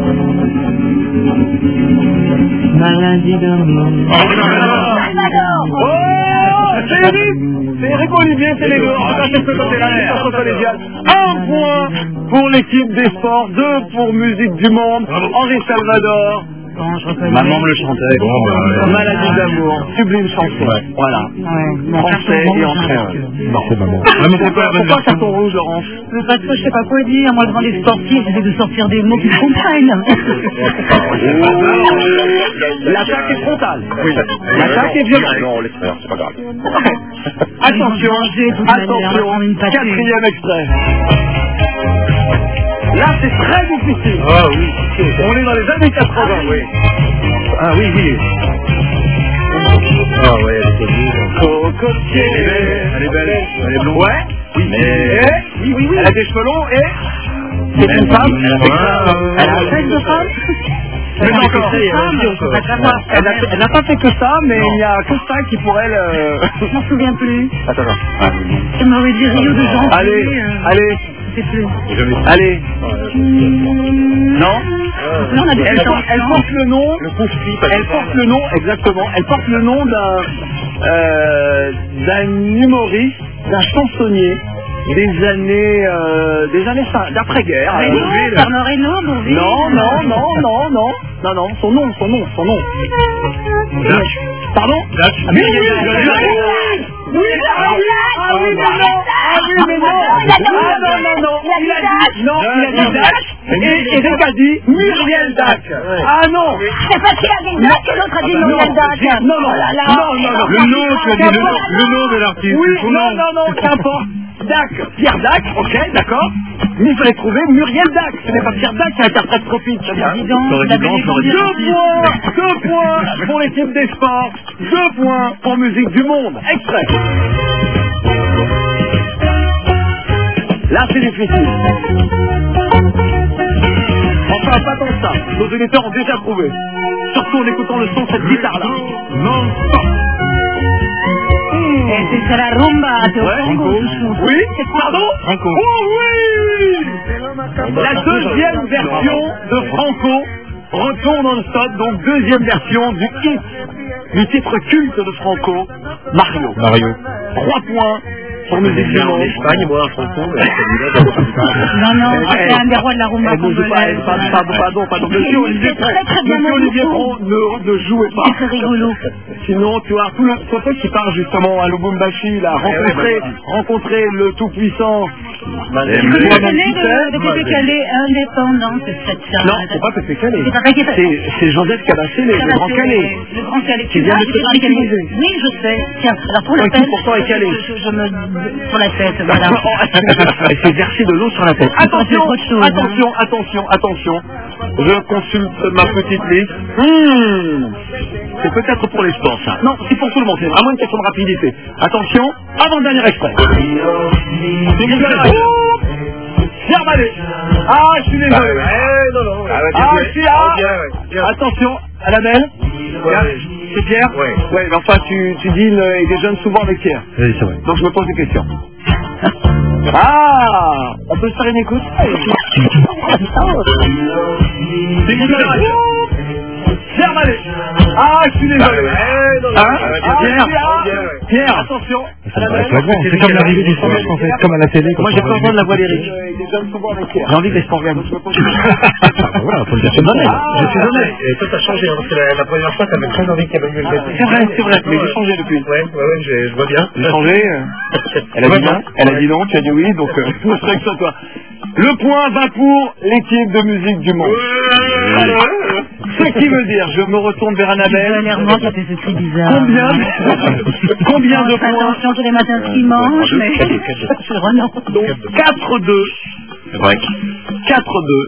Maladie d'amour. Oh, c'est Eric Olivier, c'est les deux. En tout cas, c'est ce côté-là, c'est contre collégial. 1 point pour l'équipe des sports, 2 pour musique du monde. Henri Salvador. Maman me le chantait. Maladie d'amour, sublime chanson. Voilà. Français et en créole. Non, c'est maman. Pourquoi ça tombe rouge, Laurence? Parce que je sais pas quoi dire. Moi, devant les sportifs, j'essaie de sortir des mots qui me comprennent. L'attaque est frontale. Oui. L'attaque est violente. Non, on laisse faire, c'est pas grave. Attention, 4e extrait. Là, c'est très difficile. Ah oui. On est dans les années 80. Oui. Ah oui. Ah ouais, elle est connue. Cocotier. Elle est belle. Elle est blonde. Ouais. Oui, mais... Oui. Elle a des cheveux longs et... C'est une femme. Elle a un sexe de femme. Mais encore. Elle n'a pas fait que ça, mais il n'y a que ça qui pourrait le... Je m'en souviens plus. Attends. Ça m'aurait dit Rio de Jean. Allez. Plus. Allez. Non. Elle porte le nom. Elle porte le nom, exactement. Elle porte le nom d'un humoriste, d'un chansonnier des années d'après-guerre. Bernard Reynaud, Non. Son nom. Pardon? Il a dit Dac. Et Eric a dit Muriel Dac. Ah non. C'est parce qu'il a dit Dac que l'autre a dit Muriel Dac. Non. Le nom, tu as dit le nom de l'artiste. Oui, non, qu'importe. Dac, Pierre Dac, ok, d'accord. Mais il fallait trouver Muriel Dac. Ce n'est pas Pierre Dac qui interprète Tropique. 2 points pour l'équipe des sports. 2 points pour musique du monde. Extrait. Là, c'est difficile. pas tant que ça. Nos auditeurs ont déjà trouvé. Surtout en écoutant le son de cette guitare-là. Non-stop. C'est la rumba de Franco. Oui, pardon Franco. Oh oui. La deuxième version de Franco, Retour non-stop, donc deuxième version du hit, du titre culte de Franco, Mario. 3 points pour Musique du Monde. En Espagne, moi, Franco, Non, c'est un des rois de la rumba congolaise. Pardon. Monsieur Olivier Pron, ne jouez pas. C'est rigolo. Sinon, tu vois, tout le côté qui part justement à Lubumbashi, il a rencontré le tout-puissant. Tu connais de Pépé Calais, indépendant, c'est cette charge. Non, c'est pas Pépé Calais. C'est Joseph Cabassé, le Grand Calais. Le Grand Calais. Qui vient de se utiliser. Oui, je sais. Tiens, alors pour la tête. Pourtant est Calais. Je me... Sur la tête, voilà. Elle s'est versé de l'eau sur la tête. Attention. Je consulte ma petite liste. C'est peut-être pour les sports, ça. Non, c'est pour tout le monde. C'est vraiment une question de rapidité. Attention, avant-dernier extrait. Pierre Ballet. Ah, je suis désolé. Attention, à la belle. C'est Pierre? Ouais, mais enfin, tu dînes et déjeunes souvent avec Pierre. Oui, c'est vrai. Donc je me pose des questions. On peut se faire une écoute? Pierre Ballet. Je suis désolé. Pierre, attention. C'est comme l'arrivée du sport, en fait, comme à la télé. Moi, j'ai pas besoin de la voix lyrique. J'ai envie que les sports viennent. Voilà, faut le dire. Je suis honnête. Et toi, t'as changé, parce que la première fois, t'avais très envie qu'il y ait le bâtiment. C'est vrai, mais j'ai changé depuis. Ouais, je vois bien. J'ai changé. Elle a dit non, tu as dit oui, donc je serai que ça, toi. Le point va pour l'équipe de musique du monde. Ce qui veut dire, je me retourne vers Annabelle. Dernièrement, ça fait ce cri bizarre. Combien de points? Attention tous les matins ce qu'il mange, mais... C'est Renan. Donc 4-2. 4-2.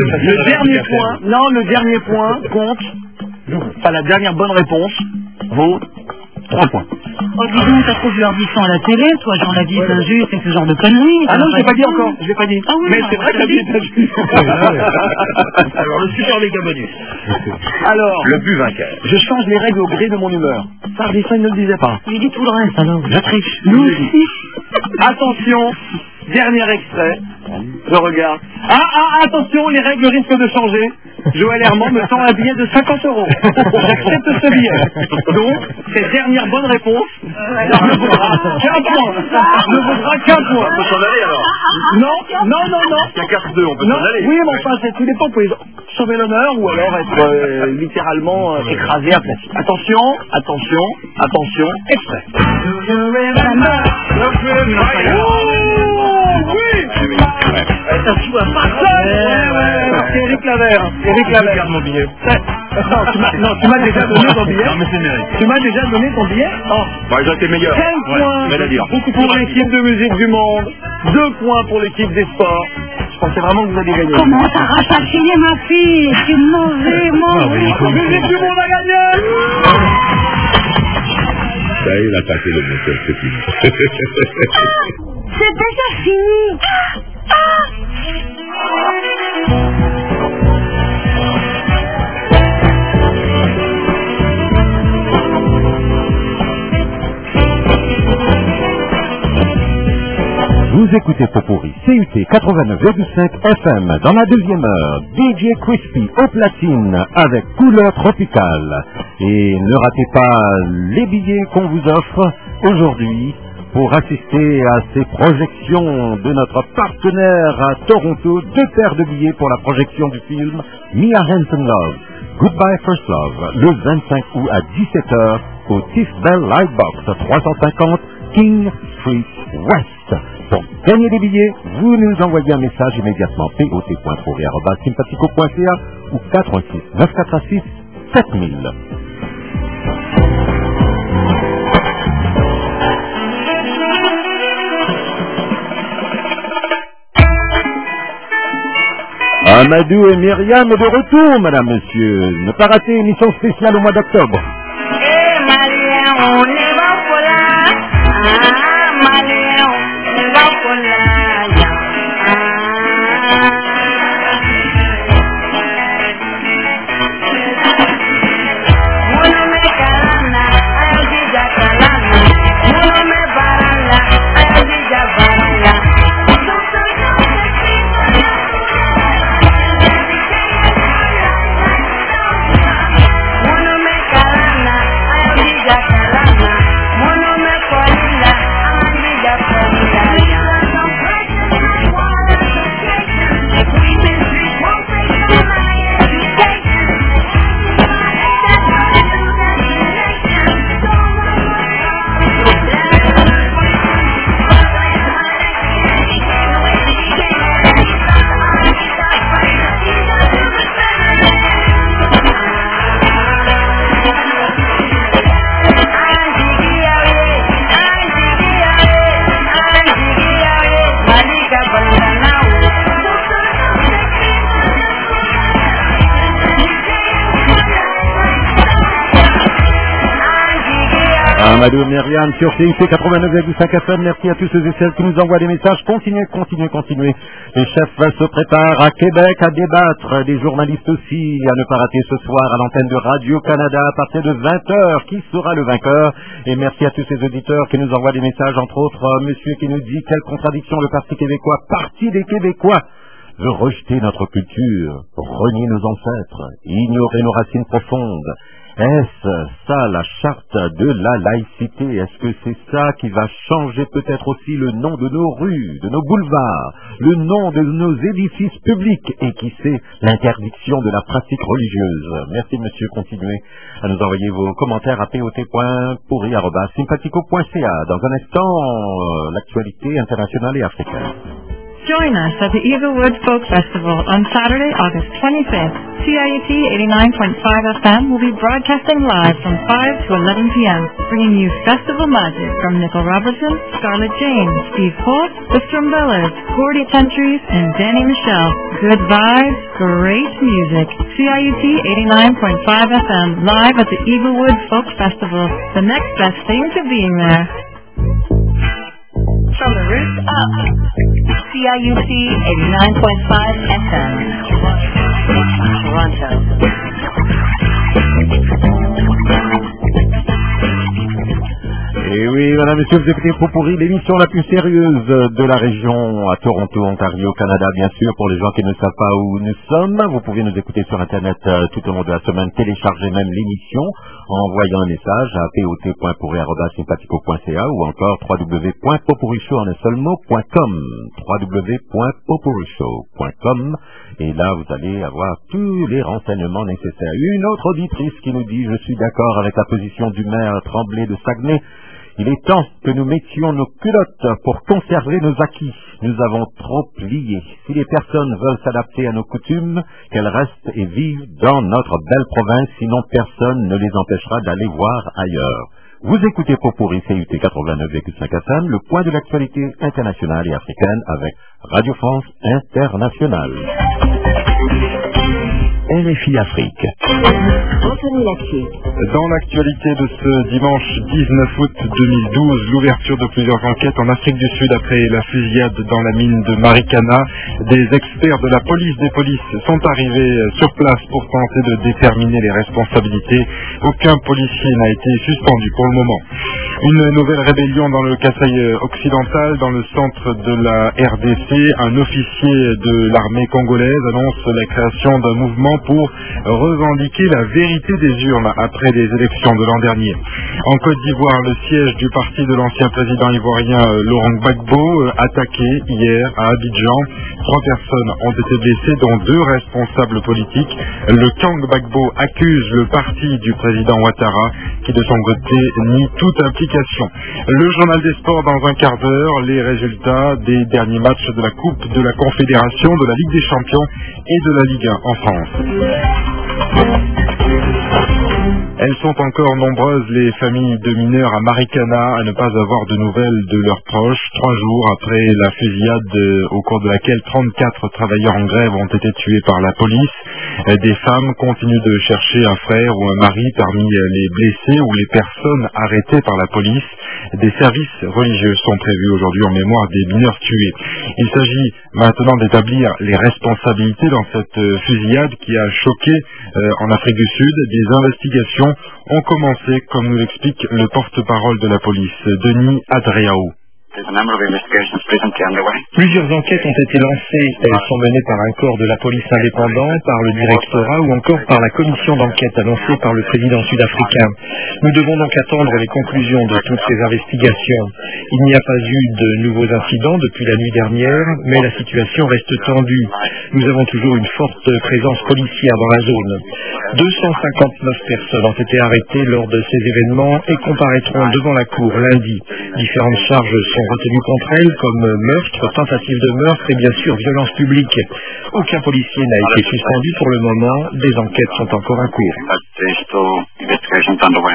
Le dernier point compte. Enfin, la dernière bonne réponse vaut 3 points. Oh, dis donc, t'as trop vu l'audition à la télé, toi, genre la vie est injuste et ce genre de conneries. Ah non, je l'ai pas dit encore, je l'ai pas dit. Ah oui, mais c'est vrai que la vie est injuste. Alors, le super méga bonus. Alors, le but vainqueur. Je change les règles au gré de mon humeur. Ça, il ne le disait pas. Il dit tout le reste, alors. Je triche. Nous aussi. Attention, dernier extrait. Je regarde. Attention, les règles risquent de changer. Joël Herman me tend un billet de 50 €. J'accepte ce billet. Donc, cette dernière bonne réponse ne vaudra qu'un point. Ne vaudra qu'un point. On peut s'en aller alors. Non. Il y a 4-2, on peut s'en aller. Oui, mais enfin, tout dépend. Vous pouvez sauver l'honneur ou alors être littéralement écrasé, aplati. Attention, extrait. Ça se joue à part. C'est Eric Lavert. Je garde mon billet. Non, tu m'as déjà donné ton billet. Non, mais c'est mérite. Tu m'as déjà donné ton billet. Ils ont été meilleurs. 5 points pour l'équipe de musique du monde. 2 points pour l'équipe des sports. Je pensais vraiment que vous alliez gagner. Comment t'arraches à crier, ma fille? C'est mauvais. Musique du monde a gagné. Ça y est, il a passé le moteur, c'est fini. C'est déjà fini. Vous écoutez Popori, CUT 89,5 FM. Dans la deuxième heure, DJ Crispy au platine avec couleur tropicale. Et ne ratez pas les billets qu'on vous offre aujourd'hui pour assister à ces projections de notre partenaire à Toronto. 2 paires de billets pour la projection du film Mia Hansen Love, Goodbye First Love, le 25 août à 17h au Tiff Bell Lightbox 350 King Street West. Pour gagner des billets, vous nous envoyez un message immédiatement pot.pourri@sympathico.ca ou 416 946 7000. Amadou et Myriam de retour, madame, monsieur. Ne pas rater émission spéciale au mois d'octobre. Mamadou, Myriam sur CIC 89,5 FM. Merci à tous ceux et celles qui nous envoient des messages. Continuez. Les chefs se préparent à Québec à débattre. Des journalistes aussi à ne pas rater ce soir à l'antenne de Radio-Canada à partir de 20h. Qui sera le vainqueur? Et merci à tous ces auditeurs qui nous envoient des messages, entre autres monsieur qui nous dit quelle contradiction le Parti québécois, Parti des Québécois, veut rejeter notre culture, renier nos ancêtres, ignorer nos racines profondes. Est-ce ça la charte de la laïcité? Est-ce que c'est ça qui va changer peut-être aussi le nom de nos rues, de nos boulevards, le nom de nos édifices publics et qui sait l'interdiction de la pratique religieuse? Merci monsieur, continuez à nous envoyer vos commentaires à pot.pourri@sympatico.ca. Dans un instant, l'actualité internationale et africaine. Join us at the Eaglewood Folk Festival on Saturday, August 25th. CIUT 89.5 FM will be broadcasting live from 5 to 11 p.m., bringing you festival magic from Nicole Robertson, Scarlett James, Steve Holt, the Strumbellas, Gordy Tentries, and Danny Michelle. Good vibes, great music. CIUT 89.5 FM live at the Eaglewood Folk Festival. The next best thing to being there. From the roof up. CIUT 89.5 FM. Toronto. Et oui, madame, monsieur, vous écoutez Pot-Pourri, l'émission la plus sérieuse de la région à Toronto, Ontario, Canada, bien sûr. Pour les gens qui ne savent pas où nous sommes, vous pouvez nous écouter sur Internet tout au long de la semaine, télécharger même l'émission en envoyant un message à pot.pourri@sympatico.ca ou encore www.potpourrishow en un seul mot.com, www.potpourrishow.com. Et là, vous allez avoir tous les renseignements nécessaires. Une autre auditrice qui nous dit « Je suis d'accord avec la position du maire Tremblay de Saguenay. Il est temps que nous mettions nos culottes pour conserver nos acquis. Nous avons trop plié. Si les personnes veulent s'adapter à nos coutumes, qu'elles restent et vivent dans notre belle province, sinon personne ne les empêchera d'aller voir ailleurs. » Vous écoutez Pot-Pourri CIUT 89,5 FM, le point de l'actualité internationale et africaine avec Radio France Internationale. RFI Afrique. Dans l'actualité de ce dimanche 19 août 2012, l'ouverture de plusieurs enquêtes en Afrique du Sud après la fusillade dans la mine de Marikana. Des experts de la police des polices sont arrivés sur place pour tenter de déterminer les responsabilités. Aucun policier n'a été suspendu pour le moment. Une nouvelle rébellion dans le Kasaï occidental, dans le centre de la RDC. Un officier de l'armée congolaise annonce la création d'un mouvement pour revendiquer la vérité des urnes après les élections de l'an dernier. En Côte d'Ivoire, le siège du parti de l'ancien président ivoirien Laurent Gbagbo attaqué hier à Abidjan. 3 personnes ont été blessées, dont 2 responsables politiques. Le camp Gbagbo accuse le parti du président Ouattara, qui de son côté nie toute implication. Le journal des sports dans un quart d'heure, les résultats des derniers matchs de la Coupe de la Confédération, de la Ligue des Champions et de la Ligue 1 en France. Elles sont encore nombreuses, les familles de mineurs à Marikana, à ne pas avoir de nouvelles de leurs proches. 3 jours après la fusillade au cours de laquelle 34 travailleurs en grève ont été tués par la police, des femmes continuent de chercher un frère ou un mari parmi les blessés ou les personnes arrêtées par la police. Des services religieux sont prévus aujourd'hui en mémoire des mineurs tués. Il s'agit maintenant d'établir les responsabilités dans cette fusillade qui a choqué en Afrique du Sud. Des investigations ont commencé, comme nous l'explique le porte-parole de la police, Denis Adriaou. Plusieurs enquêtes ont été lancées. Elles sont menées par un corps de la police indépendant, par le directorat ou encore par la commission d'enquête annoncée par le président sud-africain. Nous devons donc attendre les conclusions de toutes ces investigations. Il n'y a pas eu de nouveaux incidents depuis la nuit dernière, mais la situation reste tendue. Nous avons toujours une forte présence policière dans la zone. 259 personnes ont été arrêtées lors de ces événements et comparaîtront devant la cour lundi. Différentes charges sont retenues contre elles, comme meurtre, tentative de meurtre et bien sûr violence publique. Aucun policier n'a été suspendu pour le moment. Des enquêtes sont encore en cours.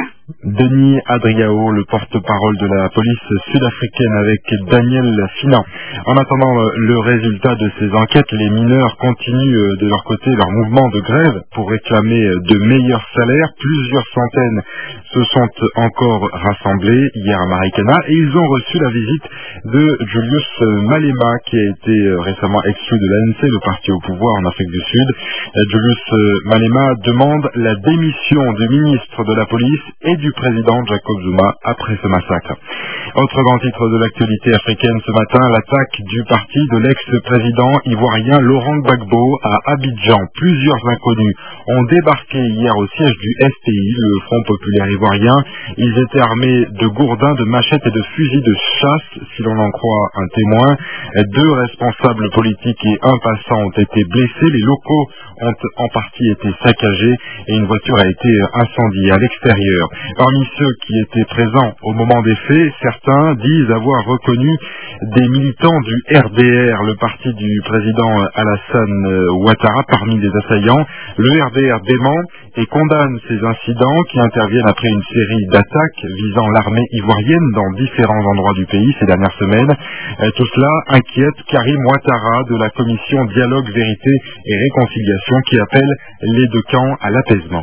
Denis Adriao, le porte-parole de la police sud-africaine, avec Daniel Fina. En attendant le résultat de ces enquêtes, les mineurs continuent de leur côté leur mouvement de grève pour réclamer de meilleurs salaires. Plusieurs centaines se sont encore rassemblés hier à Marikana et ils ont reçu la visite de Julius Malema, qui a été récemment exclu de l'ANC, le parti au pouvoir en Afrique du Sud. Julius Malema demande la démission du ministre de la police et du président Jacob Zuma après ce massacre. Autre grand titre de l'actualité africaine ce matin, l'attaque du parti de l'ex-président ivoirien Laurent Gbagbo à Abidjan. Plusieurs inconnus ont débarqué hier au siège du FPI, le Front populaire ivoirien. Ils étaient armés de gourdins, de machettes et de fusils de chasse, si l'on en croit un témoin. 2 responsables politiques et un passant ont été blessés. Les locaux ont en partie été saccagés et une voiture a été incendiée à l'extérieur. Parmi ceux qui étaient présents au moment des faits, certains disent avoir reconnu des militants du RDR, le parti du président Alassane Ouattara, parmi les assaillants. Le RDR dément et condamne ces incidents qui interviennent après une série d'attaques visant l'armée ivoirienne dans différents endroits du pays ces dernières semaines. Tout cela inquiète Karim Ouattara de la commission Dialogue, Vérité et Réconciliation qui appelle les 2 camps à l'apaisement.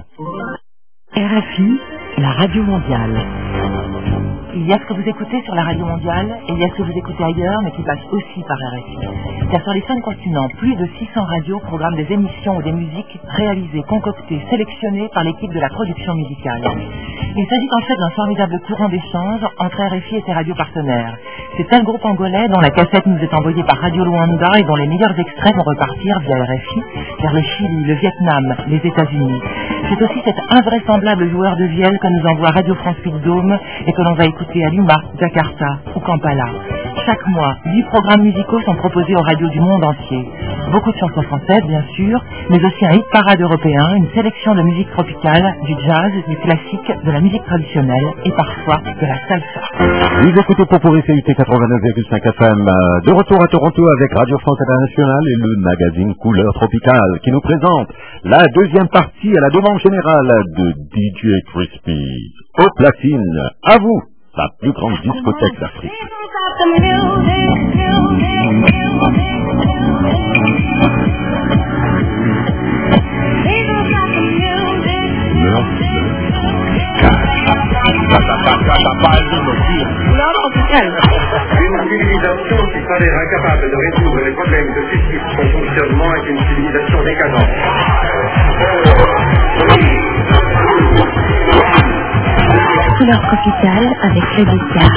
RFI, la radio mondiale. Il y a ce que vous écoutez sur la radio mondiale et il y a ce que vous écoutez ailleurs mais qui passe aussi par RFI. Car sur les 5 continents, plus de 600 radios programment des émissions ou des musiques réalisées, concoctées, sélectionnées par l'équipe de la production musicale. Il s'agit en fait d'un formidable courant d'échange entre RFI et ses radios partenaires. C'est tel groupe angolais dont la cassette nous est envoyée par Radio Luanda et dont les meilleurs extraits vont repartir via RFI vers le Chili, le Vietnam, les États-Unis. C'est aussi cet invraisemblable joueur de vielle que nous envoie Radio France Puy de Dôme et que l'on va écouter à Lima, Jakarta ou Kampala. Chaque mois, 8 programmes musicaux sont proposés aux radios du monde entier. Beaucoup de chansons françaises, bien sûr, mais aussi un hit parade européen, une sélection de musique tropicale, du jazz, du classique, de la musique traditionnelle et parfois de la salsa. Vous écoutez Popori CUT 89,5 FM, de retour à Toronto avec Radio France Internationale et le magazine Couleur Tropicale qui nous présente la deuxième partie à la demande générale de DJ Crispy au platine. À vous, la plus grande discothèque d'Afrique. Une civilisation qui s'avère incapable de résoudre les problèmes de justice de son fonctionnement est une civilisation décadente. Couleur tropicale avec Rebecca.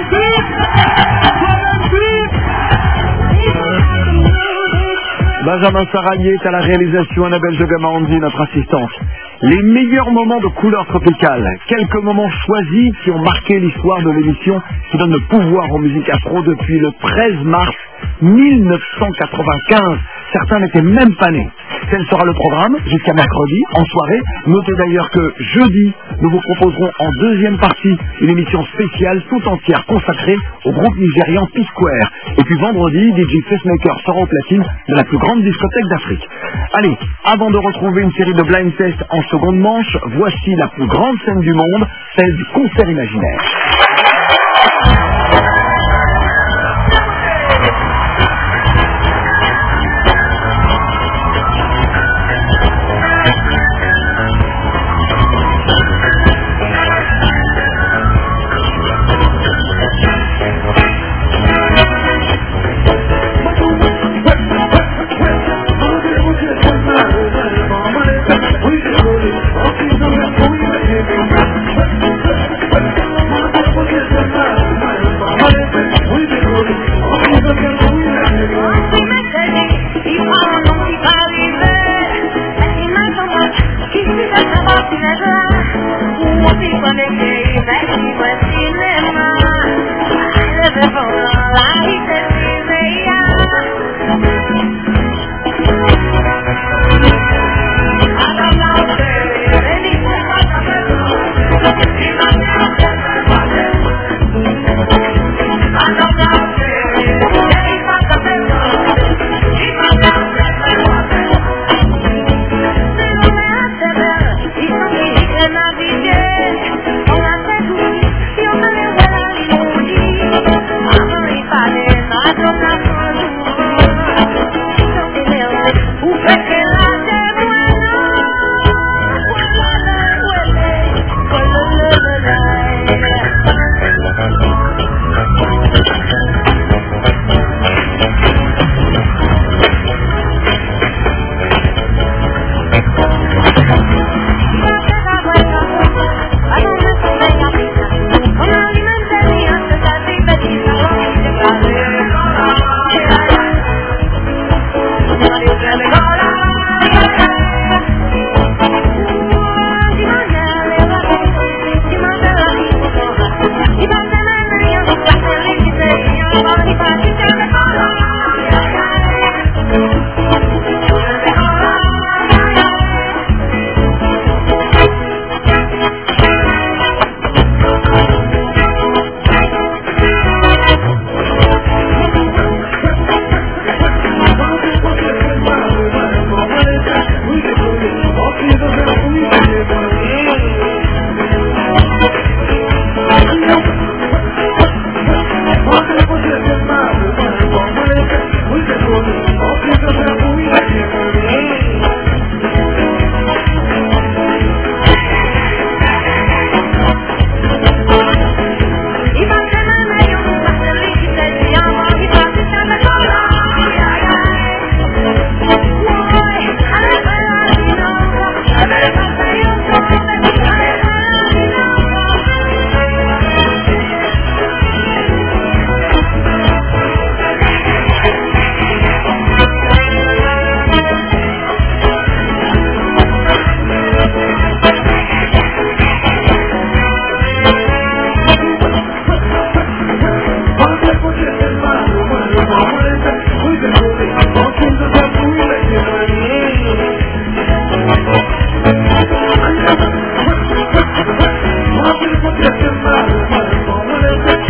Benjamin Saralier est à la réalisation, Annabelle Jogamandi, notre assistante. Les meilleurs moments de Couleur tropicale, quelques moments choisis qui ont marqué l'histoire de l'émission qui donne le pouvoir aux musiques afro depuis le 13 mars 1995. Certains n'étaient même pas nés. Tel sera le programme jusqu'à mercredi, en soirée. Notez d'ailleurs que jeudi, nous vous proposerons en deuxième partie une émission spéciale tout entière consacrée au groupe nigérian P-Square. Et puis vendredi, DJ Facemaker sera au platine de la plus grande discothèque d'Afrique. Allez, avant de retrouver une série de blind tests en seconde manche, voici la plus grande scène du monde, celle du concert imaginaire.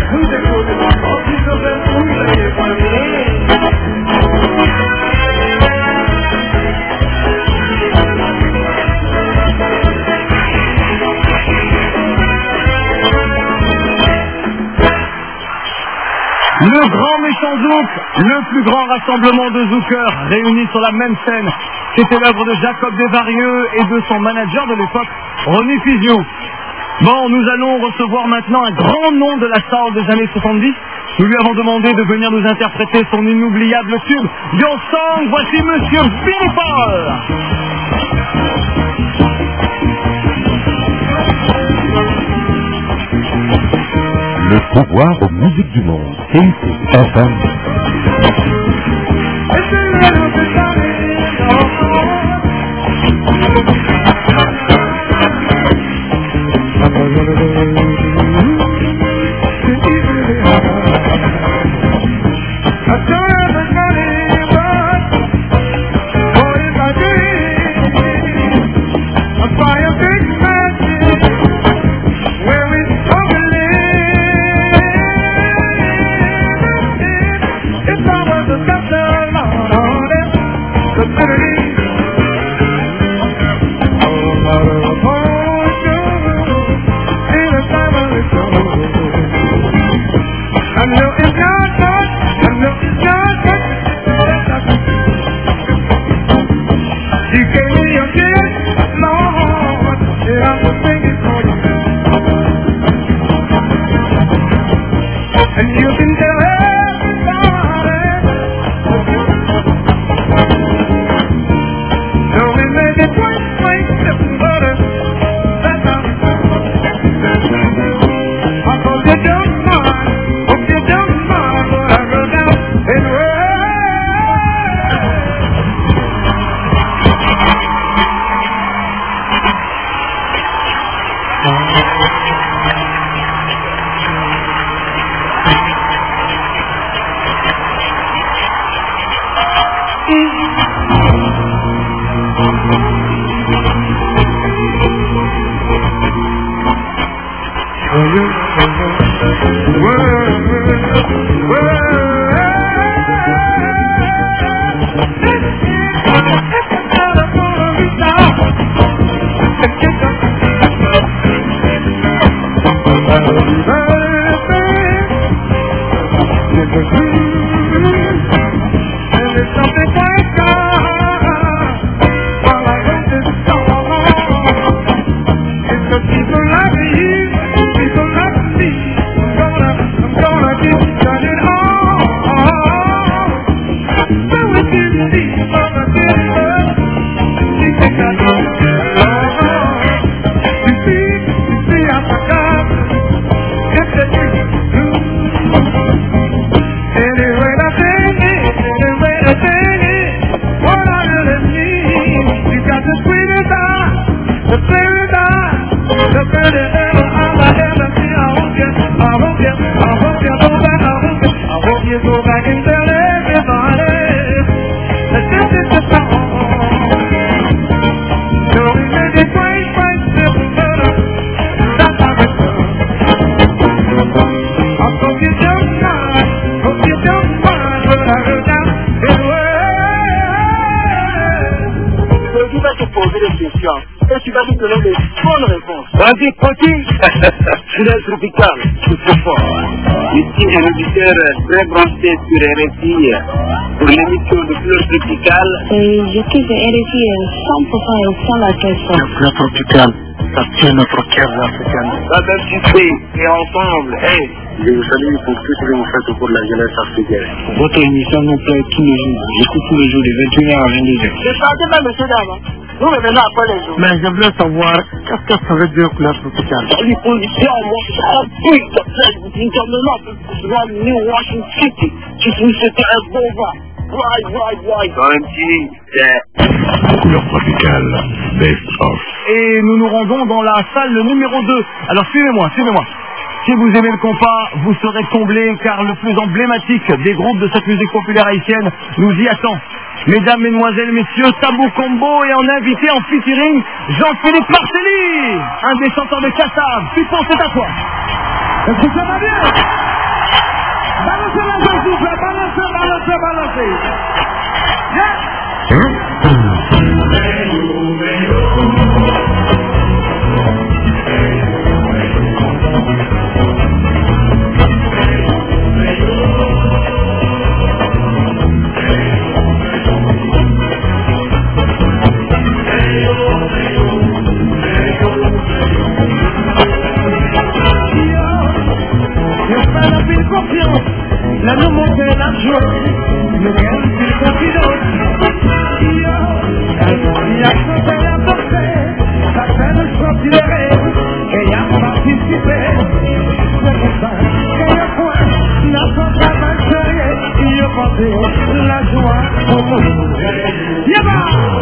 Le grand méchant zouk, le plus grand rassemblement de zoukeurs réunis sur la même scène. C'était l'œuvre de Jacob Desvarieux et de son manager de l'époque, Ronnie Fizio. Bon, nous allons recevoir maintenant un grand nom de la soul des années 70. Nous lui avons demandé de venir nous interpréter son inoubliable tube. Your Song, voici Monsieur Billy Paul. Le pouvoir aux musiques du monde. FM. Vas-y, petit. Fidèle tropical, c'est trop fort. Ici, un auditeur très branché sur RFI pour l'émission de Fleurs Tropicales. Je trouve RFI 100% au fond de la tête. Fleurs Tropicales, ça tient notre cœur africain. Ça même tu sais, et ensemble, hey. Je vous salue pour tout ce que vous faites pour la jeunesse africaine. Votre émission nous plaît tous les jours. J'écoute tous les jours, de 21h à 22h. Je partais pas, monsieur Dama. Nous revenons après les jours. Mais je voulais savoir, qu'est-ce que ça veut dire couleur tropicale? Les policiers ont appris de faire une tournée pour New Washington City, qui c'était un beau vent. Couleur tropicale, best of. Et nous nous rendons dans la salle numéro 2. Alors suivez-moi, suivez-moi. Si vous aimez le compas, vous serez comblés car le plus emblématique des groupes de cette musique populaire haïtienne nous y attend. Mesdames, mesdemoiselles, messieurs, Tabou Combo et en invité en featuring Jean-Philippe Marcelli, un des chanteurs de Kassav. Pipon, c'est à toi. Est-ce que ça va bien? La nous monter la joie, nous gagnons plus confidence. Il y a chanté à porter, ça fait le sortir des rêves, et y a participé. C'est pour ça qu'il y a point, n'a pas travail sérieux, il y a porté la joie au monde. Yaba!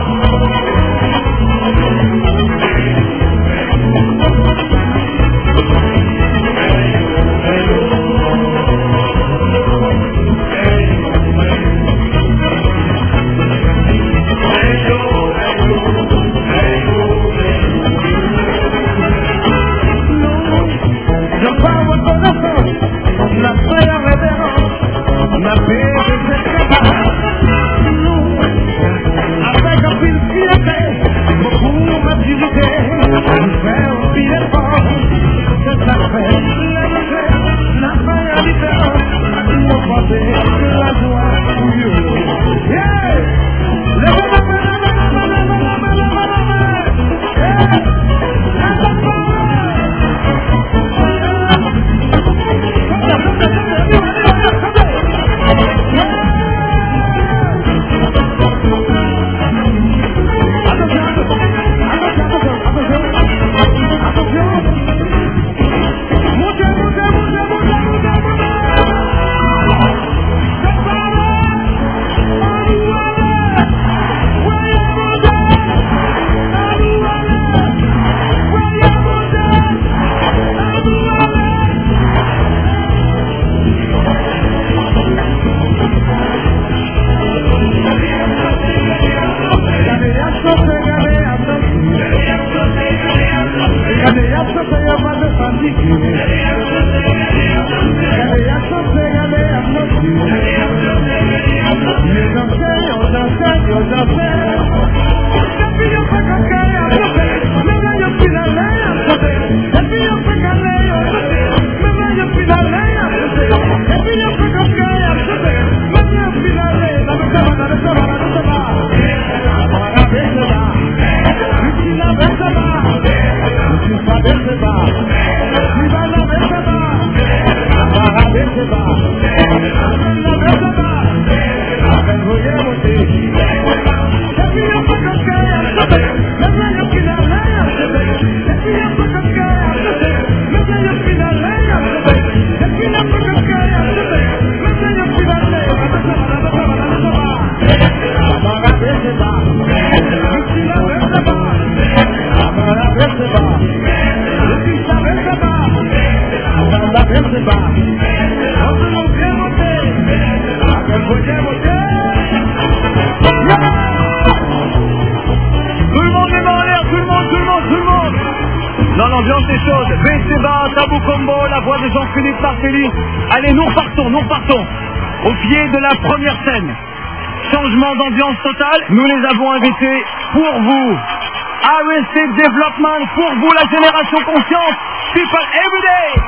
Allez, nous repartons. Au pied de la première scène. Changement d'ambiance totale. Nous les avons invités pour vous. Arrested Development, pour vous, la génération consciente. People Everyday.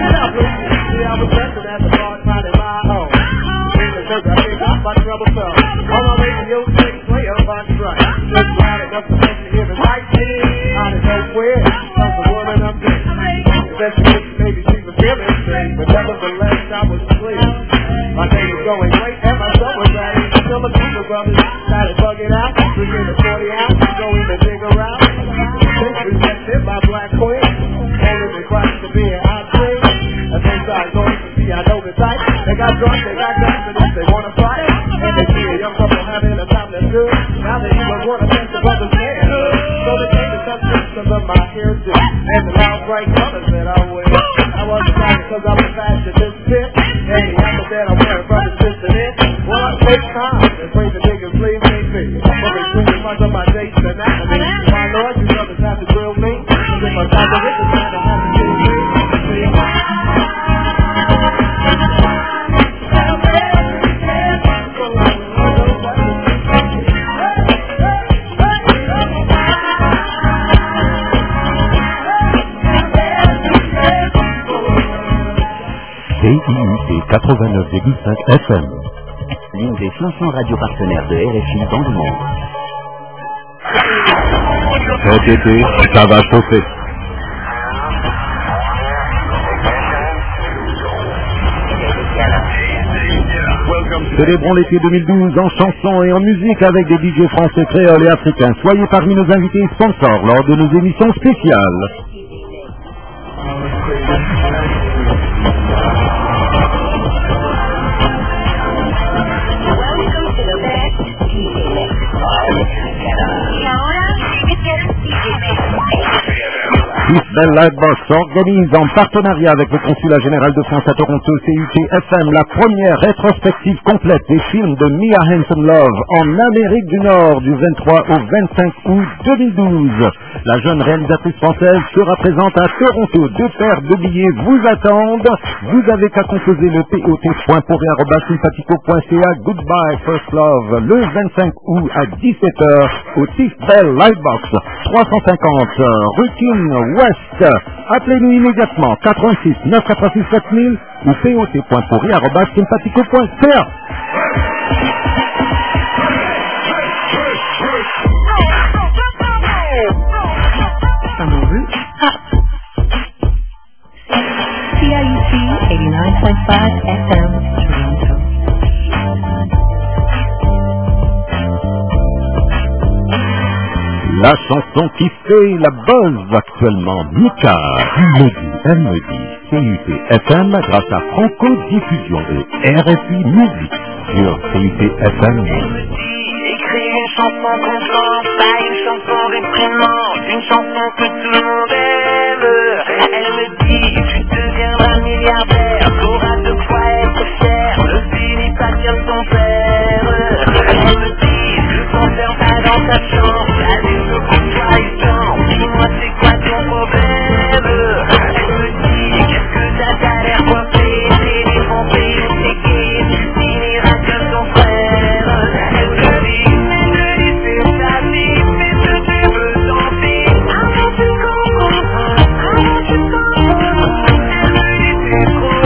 Trouble last I was asleep. My day was going great and my son was ready. Till the Cooper brothers started bugging out. Drinking the 40 ounce, going to dig around. They rejected my black queen. Holding me Christ to be an outstream. And they started going to see I know the type. They got drunk, they got confidence, they wanna fight. And they see a young couple having a time that's good. Now they even wanna test the brother's man. So they take the substance of my hairdo. And the loud bright colors that I wear. I wasn't trying because I'm a fashionist fit. And the outfit that I'm wearing from is just an it. Well, I take time and bring the niggas leave me be. But they swing in front of my dates and anatomy. My lord, you brothers have to grill me. Cause if I talk to Rick, it's time to have to kill me. CIUT 89,5 FM. L'une des 500 radios partenaires de RFI dans le monde. Cet été, ça va chauffer. Célébrons l'été 2012 en chansons et en musique avec des DJ français, créoles et africains. Soyez parmi nos invités et sponsors lors de nos émissions spéciales. Bell Lightbox organise en partenariat avec le Consulat général de France à Toronto, CIUT FM, la première rétrospective complète des films de Mia Hansen-Love en Amérique du Nord du 23 au 25 août 2012. La jeune réalisatrice française sera présente à Toronto. 2 paires de billets vous attendent. Vous avez qu'à composer le tot.pourri@sympathico.ca. Goodbye First Love le 25 août à 17h au Tiff Bell Lightbox 350 rue King West. Appelez-nous immédiatement 86 986 7000 ou tot.pourri@sympathico.ca. CIUT 89.5 FM, Toronto. La chanson qui fait la buzz actuellement, Mika, elle me dit, CIUT FM grâce à Franco Diffusion et RFI Musique sur CIUT FM. Écrire une chanson contente, pas une chanson réprimante, une chanson que tout le monde aime. Elle me dit, tu deviendras milliardaire, t'auras de quoi être fier, ne finis pas comme ton père. Elle me dit, je t'enferme pas dans ta chambre, la lune pour toi il tombe, dis-moi c'est quoi ton problème. Elle me dit, qu'est-ce que t'as l'air coincé, t'es défoncé, t'es gay, tu finiras comme ton frère. Elle me dit, c'est ta vie, mais ce que tu veux tenter, avant tu comprends, avant tu comprends. Elle me dit, c'est trop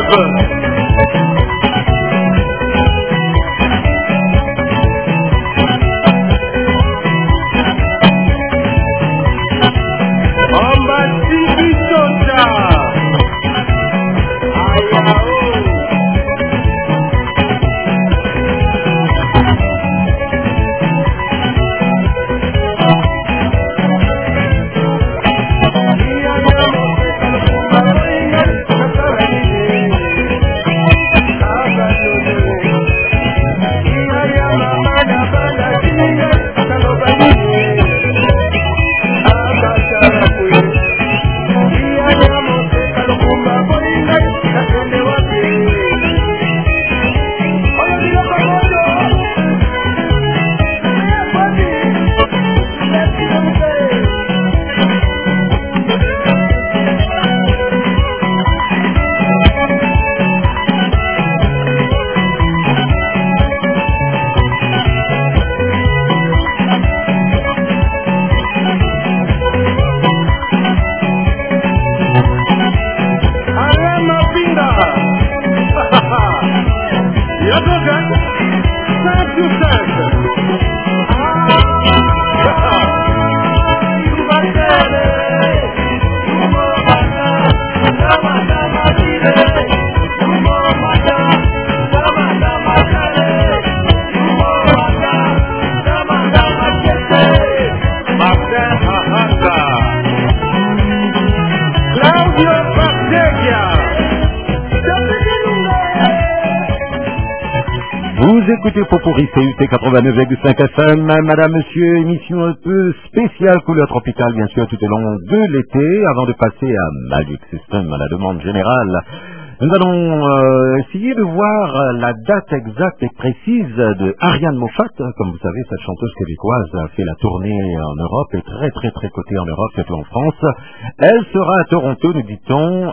Vous écoutez Popurrí CUT 89,5 FM, madame, monsieur, émission un peu spéciale couleur tropicale, bien sûr, tout au long de l'été, avant de passer à Magic System, à la demande générale. Nous allons essayer de voir la date exacte et précise de Ariane Moffat. Comme vous savez, cette chanteuse québécoise a fait la tournée en Europe, et très cotée en Europe, surtout en France. Elle sera à Toronto, nous dit-on,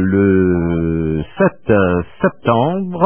le 7 septembre.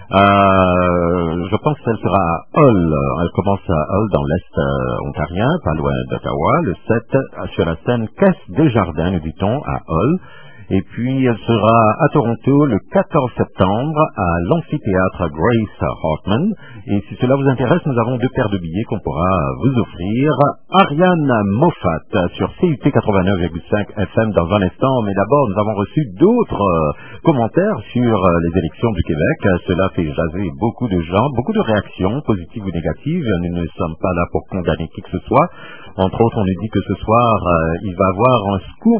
Je pense qu'elle sera à Hull. Elle commence à Hull dans l'Est ontarien, pas loin d'Ottawa, le 7 sur la scène Caisse Desjardins, nous dit-on, à Hull. Et puis elle sera à Toronto le 14 septembre à l'amphithéâtre Grace Hartman. Et si cela vous intéresse, nous avons 2 paires de billets qu'on pourra vous offrir. Ariane Moffat sur CUT 89,5 FM dans un instant. Mais d'abord, nous avons reçu d'autres commentaires sur les élections du Québec. Cela fait jaser beaucoup de gens, beaucoup de réactions, positives ou négatives. Nous ne sommes pas là pour condamner qui que ce soit. Entre autres, on nous dit que ce soir, il va avoir un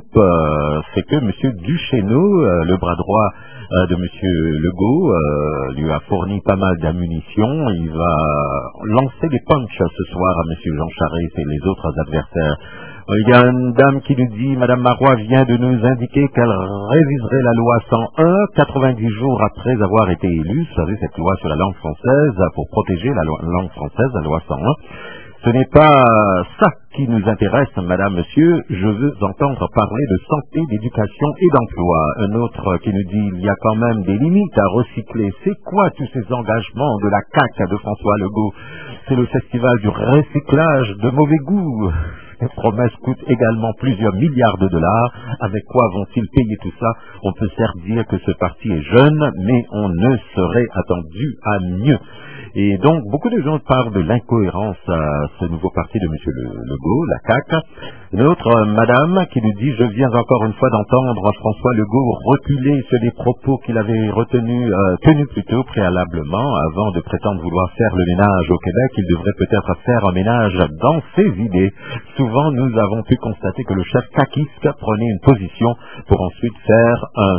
scoop. C'est que M. Duchesneau, le bras droit de M. Legault, lui a fourni pas mal d'ammunition. Il va lancer des punchs ce soir à M. Jean Charest et les autres adversaires. Il y a une dame qui nous dit, Mme Marois vient de nous indiquer qu'elle réviserait la loi 101 90 jours après avoir été élue. Vous savez, cette loi sur la langue française, pour protéger la langue française, la loi 101. Ce n'est pas ça qui nous intéresse, madame, monsieur. Je veux entendre parler de santé, d'éducation et d'emploi. Un autre qui nous dit, il y a quand même des limites à recycler. C'est quoi tous ces engagements de la CAQ de François Legault? C'est le festival du recyclage de mauvais goût. Les promesses coûtent également plusieurs milliards de dollars. Avec quoi vont-ils payer tout ça? On peut certes dire que ce parti est jeune, mais on ne serait attendu à mieux. Et donc, beaucoup de gens parlent de l'incohérence à ce nouveau parti de M. Legault, la CAQ. Une autre madame qui nous dit, je viens encore une fois d'entendre François Legault reculer sur des propos qu'il avait tenus plutôt préalablement, avant de prétendre vouloir faire le ménage au Québec. Il devrait peut-être faire un ménage dans ses idées. Souvent, nous avons pu constater que le chef caquiste prenait une position pour ensuite faire un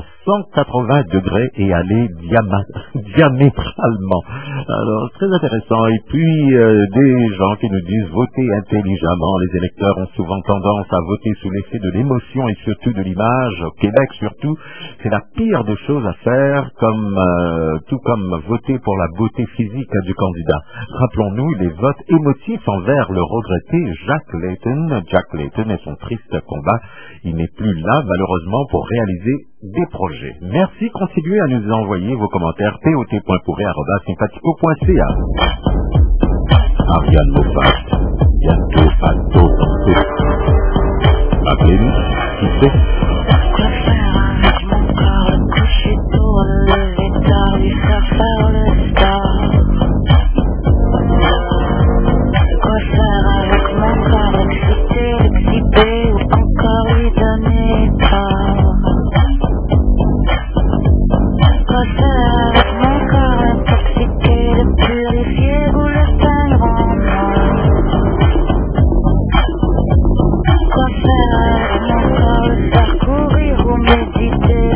180 degrés et aller diamétralement. Alors, très intéressant. Et puis, des gens qui nous disent voter intelligemment. Les électeurs ont souvent tendance à voter sous l'effet de l'émotion et surtout de l'image. Au Québec, surtout, c'est la pire des choses à faire, tout comme voter pour la beauté physique du candidat. Rappelons-nous les votes émotifs envers le regretté Jack Layton. Jack Layton et son triste combat. Il n'est plus là, malheureusement, pour réaliser des projets. Merci, continuez à nous envoyer vos commentaires tot.pourré@sympathico.ca. Ariane Moffat, bientôt à d'autres trucs. Appelez-nous, qui sait? Quoi faire avec mon corps couché pour le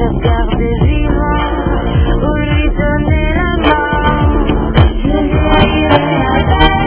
le garder vivant ou lui donner la mort. Je vieillirai avec.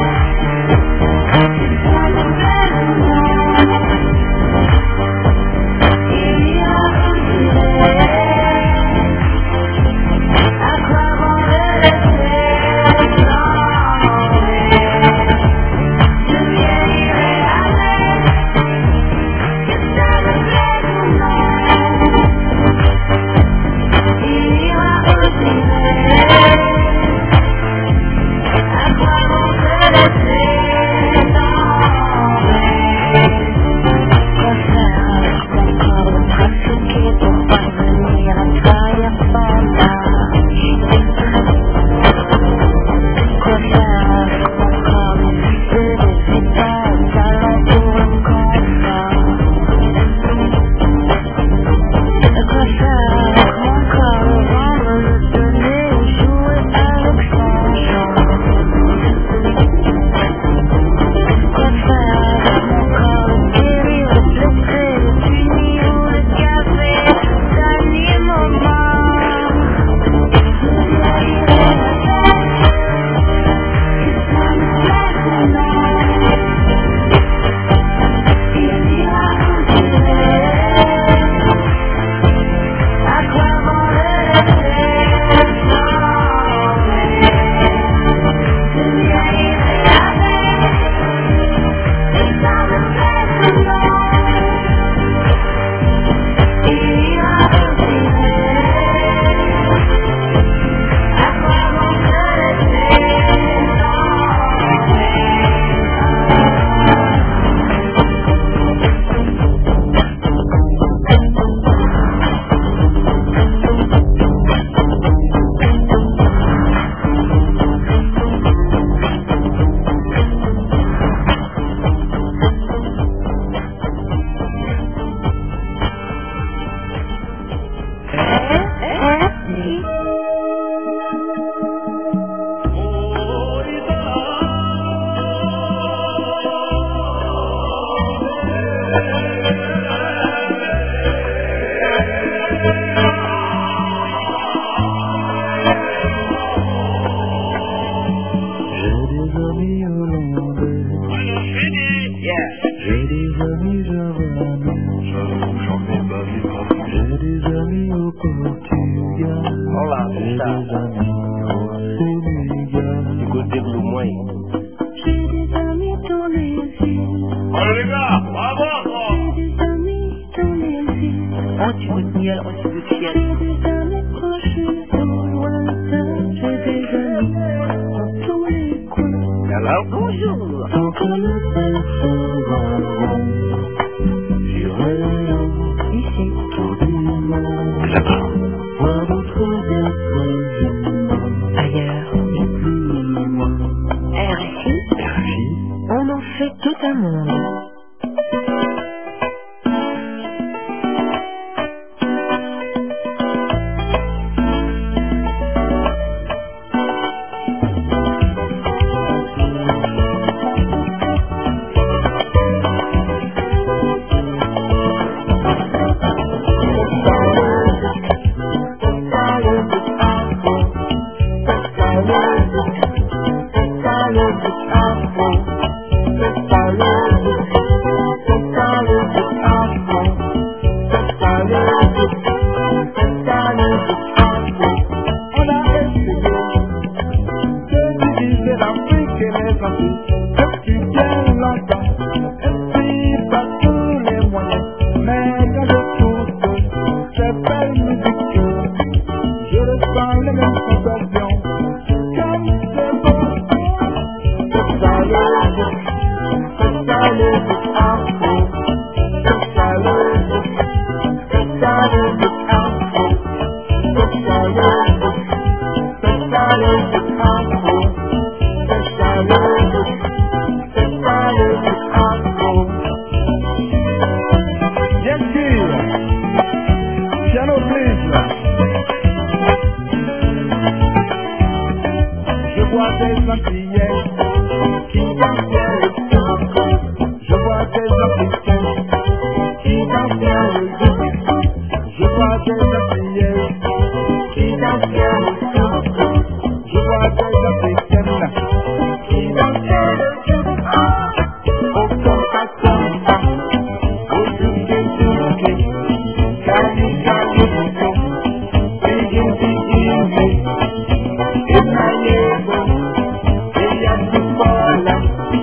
Je vois des qui danse le chanson. Je vois des africaines qui dansent le chanson. Au compas, au touquet, cali, cali, bigin, bigin, et maillebo, et y'a du pola,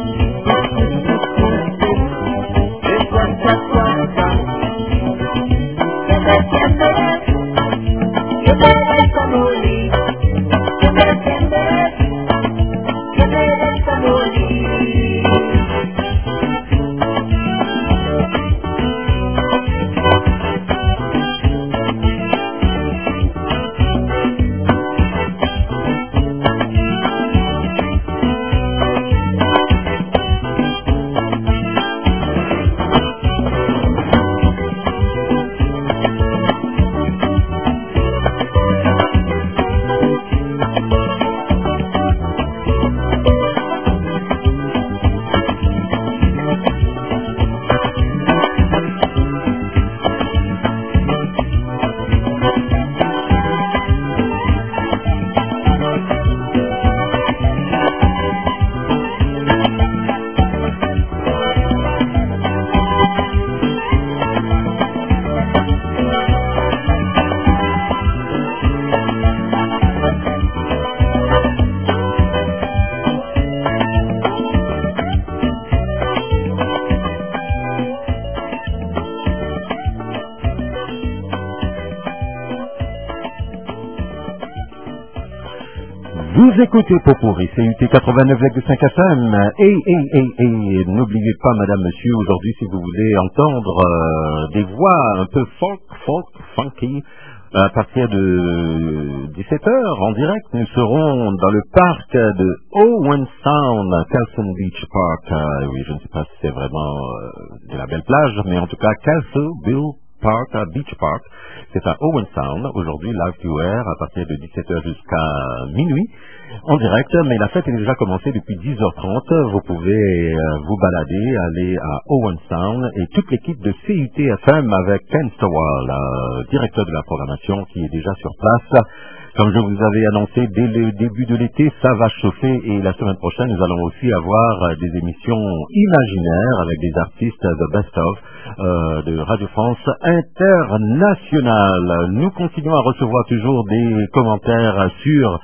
et quanta, quanta. Vous écoutez Popurri, CUT 89,5 FM. Et n'oubliez pas, madame, monsieur, aujourd'hui, si vous voulez entendre des voix un peu funky, à partir de 17h en direct, nous serons dans le parc de Owen Sound, Castle Beach Park. Oui, je ne sais pas si c'est vraiment de la belle plage, mais en tout cas, Castle Beach Park. C'est à Owen Sound, aujourd'hui live to air à partir de 17h jusqu'à minuit en direct, mais la fête est déjà commencée depuis 10h30. Vous pouvez vous balader, aller à Owen Sound et toute l'équipe de CUT FM avec Ken Stowell, directeur de la programmation qui est déjà sur place. Comme je vous avais annoncé, dès le début de l'été, ça va chauffer et la semaine prochaine, nous allons aussi avoir des émissions imaginaires avec des artistes The Best of de Radio France Internationale. Nous continuons à recevoir toujours des commentaires sur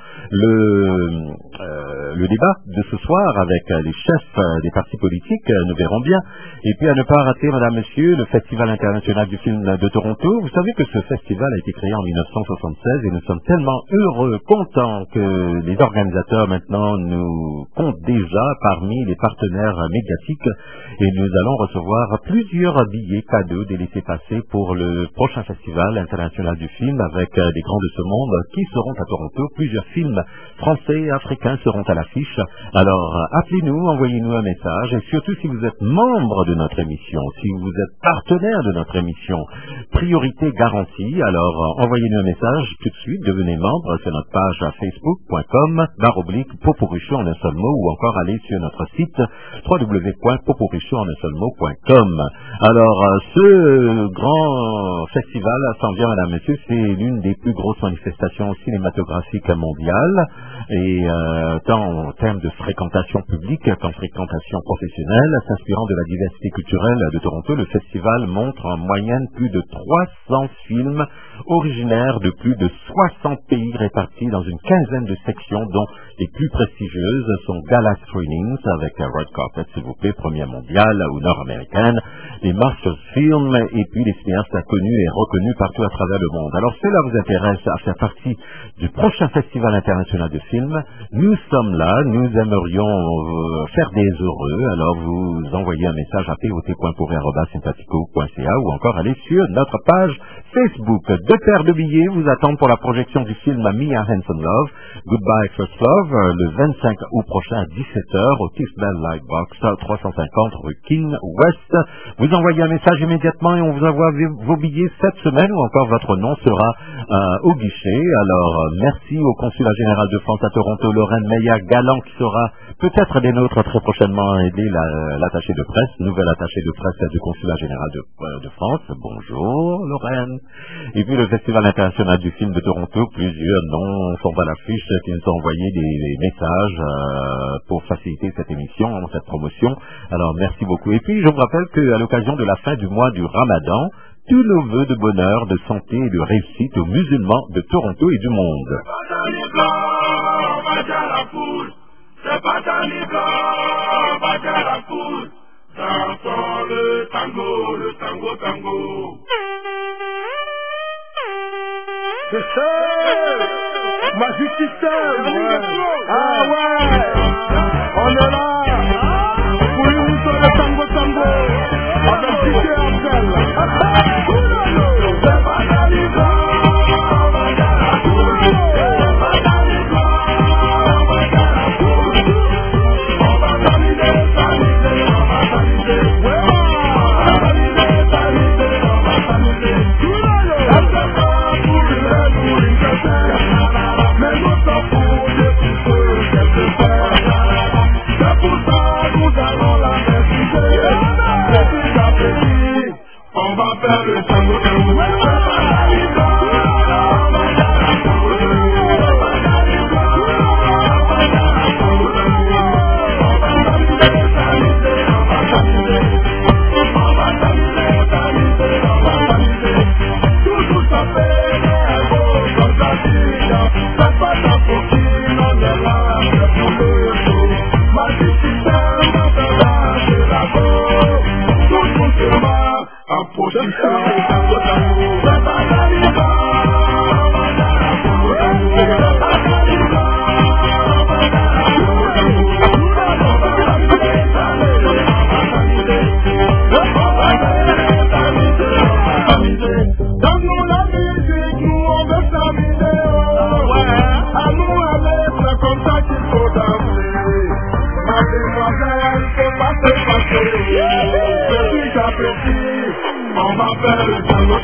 le débat de ce soir avec les chefs des partis politiques, nous verrons bien. Et puis à ne pas rater, madame, monsieur, le Festival international du film de Toronto. Vous savez que ce festival a été créé en 1976 et nous sommes tellement heureux, contents que les organisateurs maintenant nous comptent déjà parmi les partenaires médiatiques et nous allons recevoir plusieurs billets cadeaux des laissez-passer pour le prochain Festival international du film avec des grands de ce monde qui seront à Toronto. Plusieurs films français et africains seront à l'affiche. Alors appelez-nous, envoyez-nous un message et surtout si vous êtes membre de notre émission, si vous êtes partenaire de notre émission, priorité garantie, alors envoyez-nous un message tout de suite, devenez membre, c'est notre page à facebook.com/Popurri en un seul mot ou encore allez sur notre site www.popurri.com. Alors ce grand festival s'en vient, madame, monsieur, c'est l'une des plus grosses manifestations cinématographiques mondiales et tant en termes de fréquentation publique qu'en fréquentation professionnelle, s'inspirant de la diversité culturelle de Toronto, le festival montre en moyenne plus de 300 films originaires de plus de 60 pays répartis dans une quinzaine de sections dont les plus prestigieuses sont Gala Screenings avec Red Carpet, s'il vous plaît, première mondiale ou nord-américaine, les Masters Films et puis les cinéastes connus et reconnus partout à travers le monde. Alors cela vous intéresse à faire partie du prochain Festival international de films. Nous sommes là, nous aimerions faire des heureux, alors vous envoyez un message à pot.pourri@sympathico.ca ou encore allez sur notre page Facebook. 2 paires de billets vous attendent pour la projection du film Mia Hanson Love, Goodbye First Love, le 25 août prochain à 17h au Tisbel Lightbox 350 rue King West. Vous envoyez un message immédiatement et on vous envoie vos billets cette semaine ou encore votre nom sera au guichet. Alors merci au Consulat général de France à Toronto, Lorraine Meillat-Galant qui sera peut-être des nôtres très prochainement à aider l'attaché de presse, nouvelle attachée de presse du Consulat général de France. Bonjour Lorraine. Et puis depuis le Festival international du film de Toronto, plusieurs noms sont à l'affiche qui nous ont envoyé des messages pour faciliter cette émission, cette promotion. Alors merci beaucoup. Et puis je vous rappelle qu'à l'occasion de la fin du mois du Ramadan, tous nos vœux de bonheur, de santé et de réussite aux musulmans de Toronto et du monde. C'est pas Taliban, pas de la foule. Dansons le tango, tango. C'est ça, Magic System. Ah ouais, on est là pour une mission de tango avec DJ Abdel. C'est pas Taliban. On va faire le tango. On va faire le tango.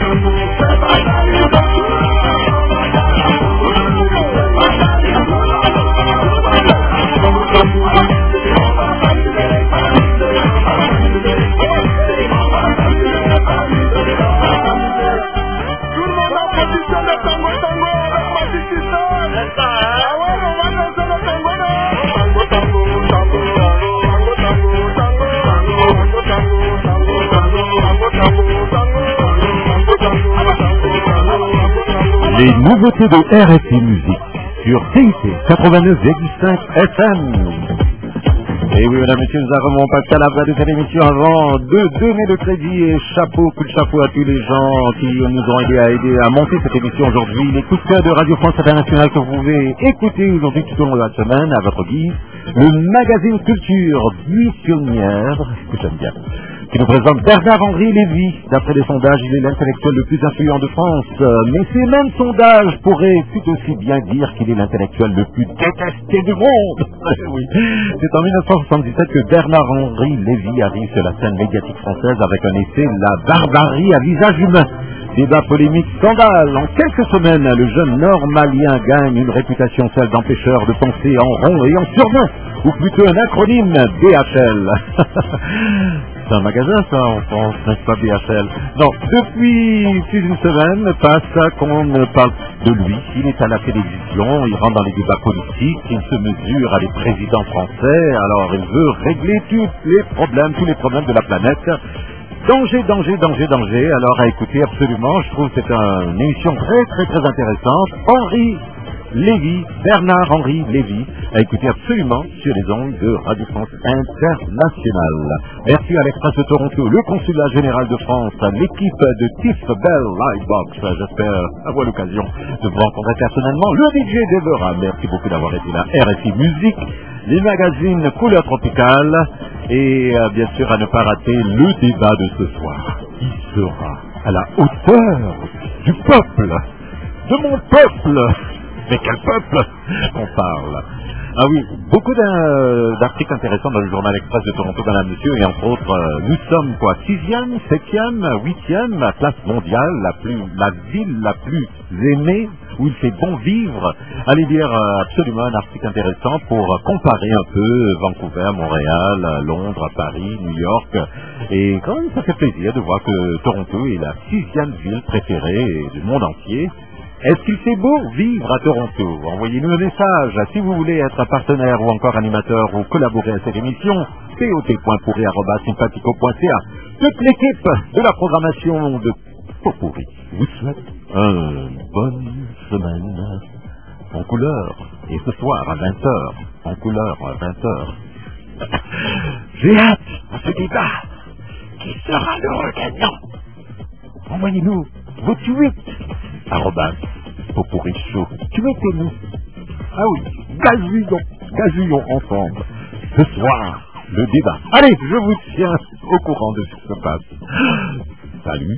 Les nouveautés de RFI Musique sur CIT 89,5 FM. Et oui, mesdames et messieurs, nous avons Pascal Abra de cette émission avant de donner le crédit et coup de chapeau à tous les gens qui nous ont aidé à monter cette émission aujourd'hui. Les coups de cœur de Radio France Internationale que vous pouvez écouter aujourd'hui tout au long de la semaine à votre guise. Le magazine Culture Missionnaire, que j'aime bien, qui nous présente Bernard-Henri Lévy. D'après les sondages, il est l'intellectuel le plus influent de France. Mais ces mêmes sondages pourraient tout aussi bien dire qu'il est l'intellectuel le plus détesté du monde. Oui. C'est en 1977 que Bernard-Henri Lévy arrive sur la scène médiatique française avec un essai La barbarie à visage humain. Débat polémique, scandale. En quelques semaines, le jeune normalien gagne une réputation celle d'empêcheur de penser en rond et en surnom, ou plutôt un acronyme BHL. C'est un magasin, ça, en France, n'est-ce pas, BHL? Non, depuis plus d'une semaine, passe qu'on ne parle de lui. Il est à la télévision, il rentre dans les débats politiques, il se mesure à les présidents français, alors il veut régler tous les problèmes de la planète. Danger. Alors à écouter absolument, je trouve que c'est une émission très intéressante. Bernard-Henri Lévy, à écouter absolument sur les ondes de Radio France Internationale. Merci à l'Express de Toronto, le Consulat Général de France, à l'équipe de Tiff Bell Livebox. J'espère avoir l'occasion de vous rencontrer personnellement. Le DJ Deborah, merci beaucoup d'avoir été là. RFI Musique, les magazines Couleur Tropicale et bien sûr à ne pas rater le débat de ce soir. Il sera à la hauteur du peuple, de mon peuple. Mais quel peuple on parle. Ah oui, beaucoup d'articles intéressants dans le journal Express de Toronto, madame, monsieur, et entre autres, nous sommes quoi, 6e, 7e, 8e, place mondiale, la ville la plus aimée, où il fait bon vivre. Allez lire absolument un article intéressant pour comparer un peu Vancouver, Montréal, Londres, Paris, New York. Et quand même, ça fait plaisir de voir que Toronto est la 6e ville préférée du monde entier. Est-ce qu'il fait beau vivre à Toronto? Envoyez-nous un message. Si vous voulez être un partenaire ou encore animateur ou collaborer à cette émission, tot.pourri@sympathico.ca. Toute l'équipe de la programmation de Pot-Pourri vous souhaite une bonne semaine en couleur. Et ce soir à 20h, en couleur à 20h. J'ai hâte à ce débat. Qui sera le gagnant? Envoyez-nous vos tweets. Pot-Pourri Show. Tweetez-nous. Ah oui, gazouillons ensemble. Ce soir, le débat. Allez, je vous tiens au courant de ce qui se passe. Salut.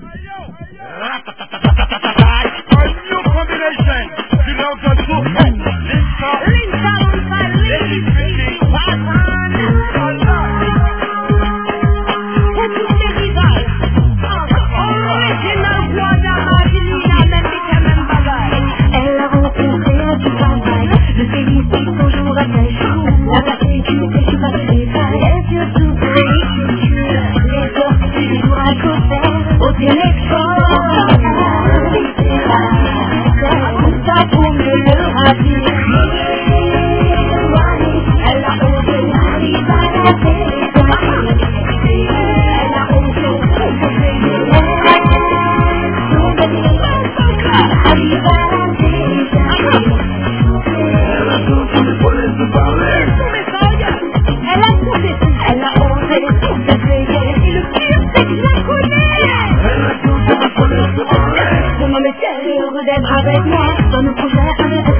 Avec moi, dans nos projets,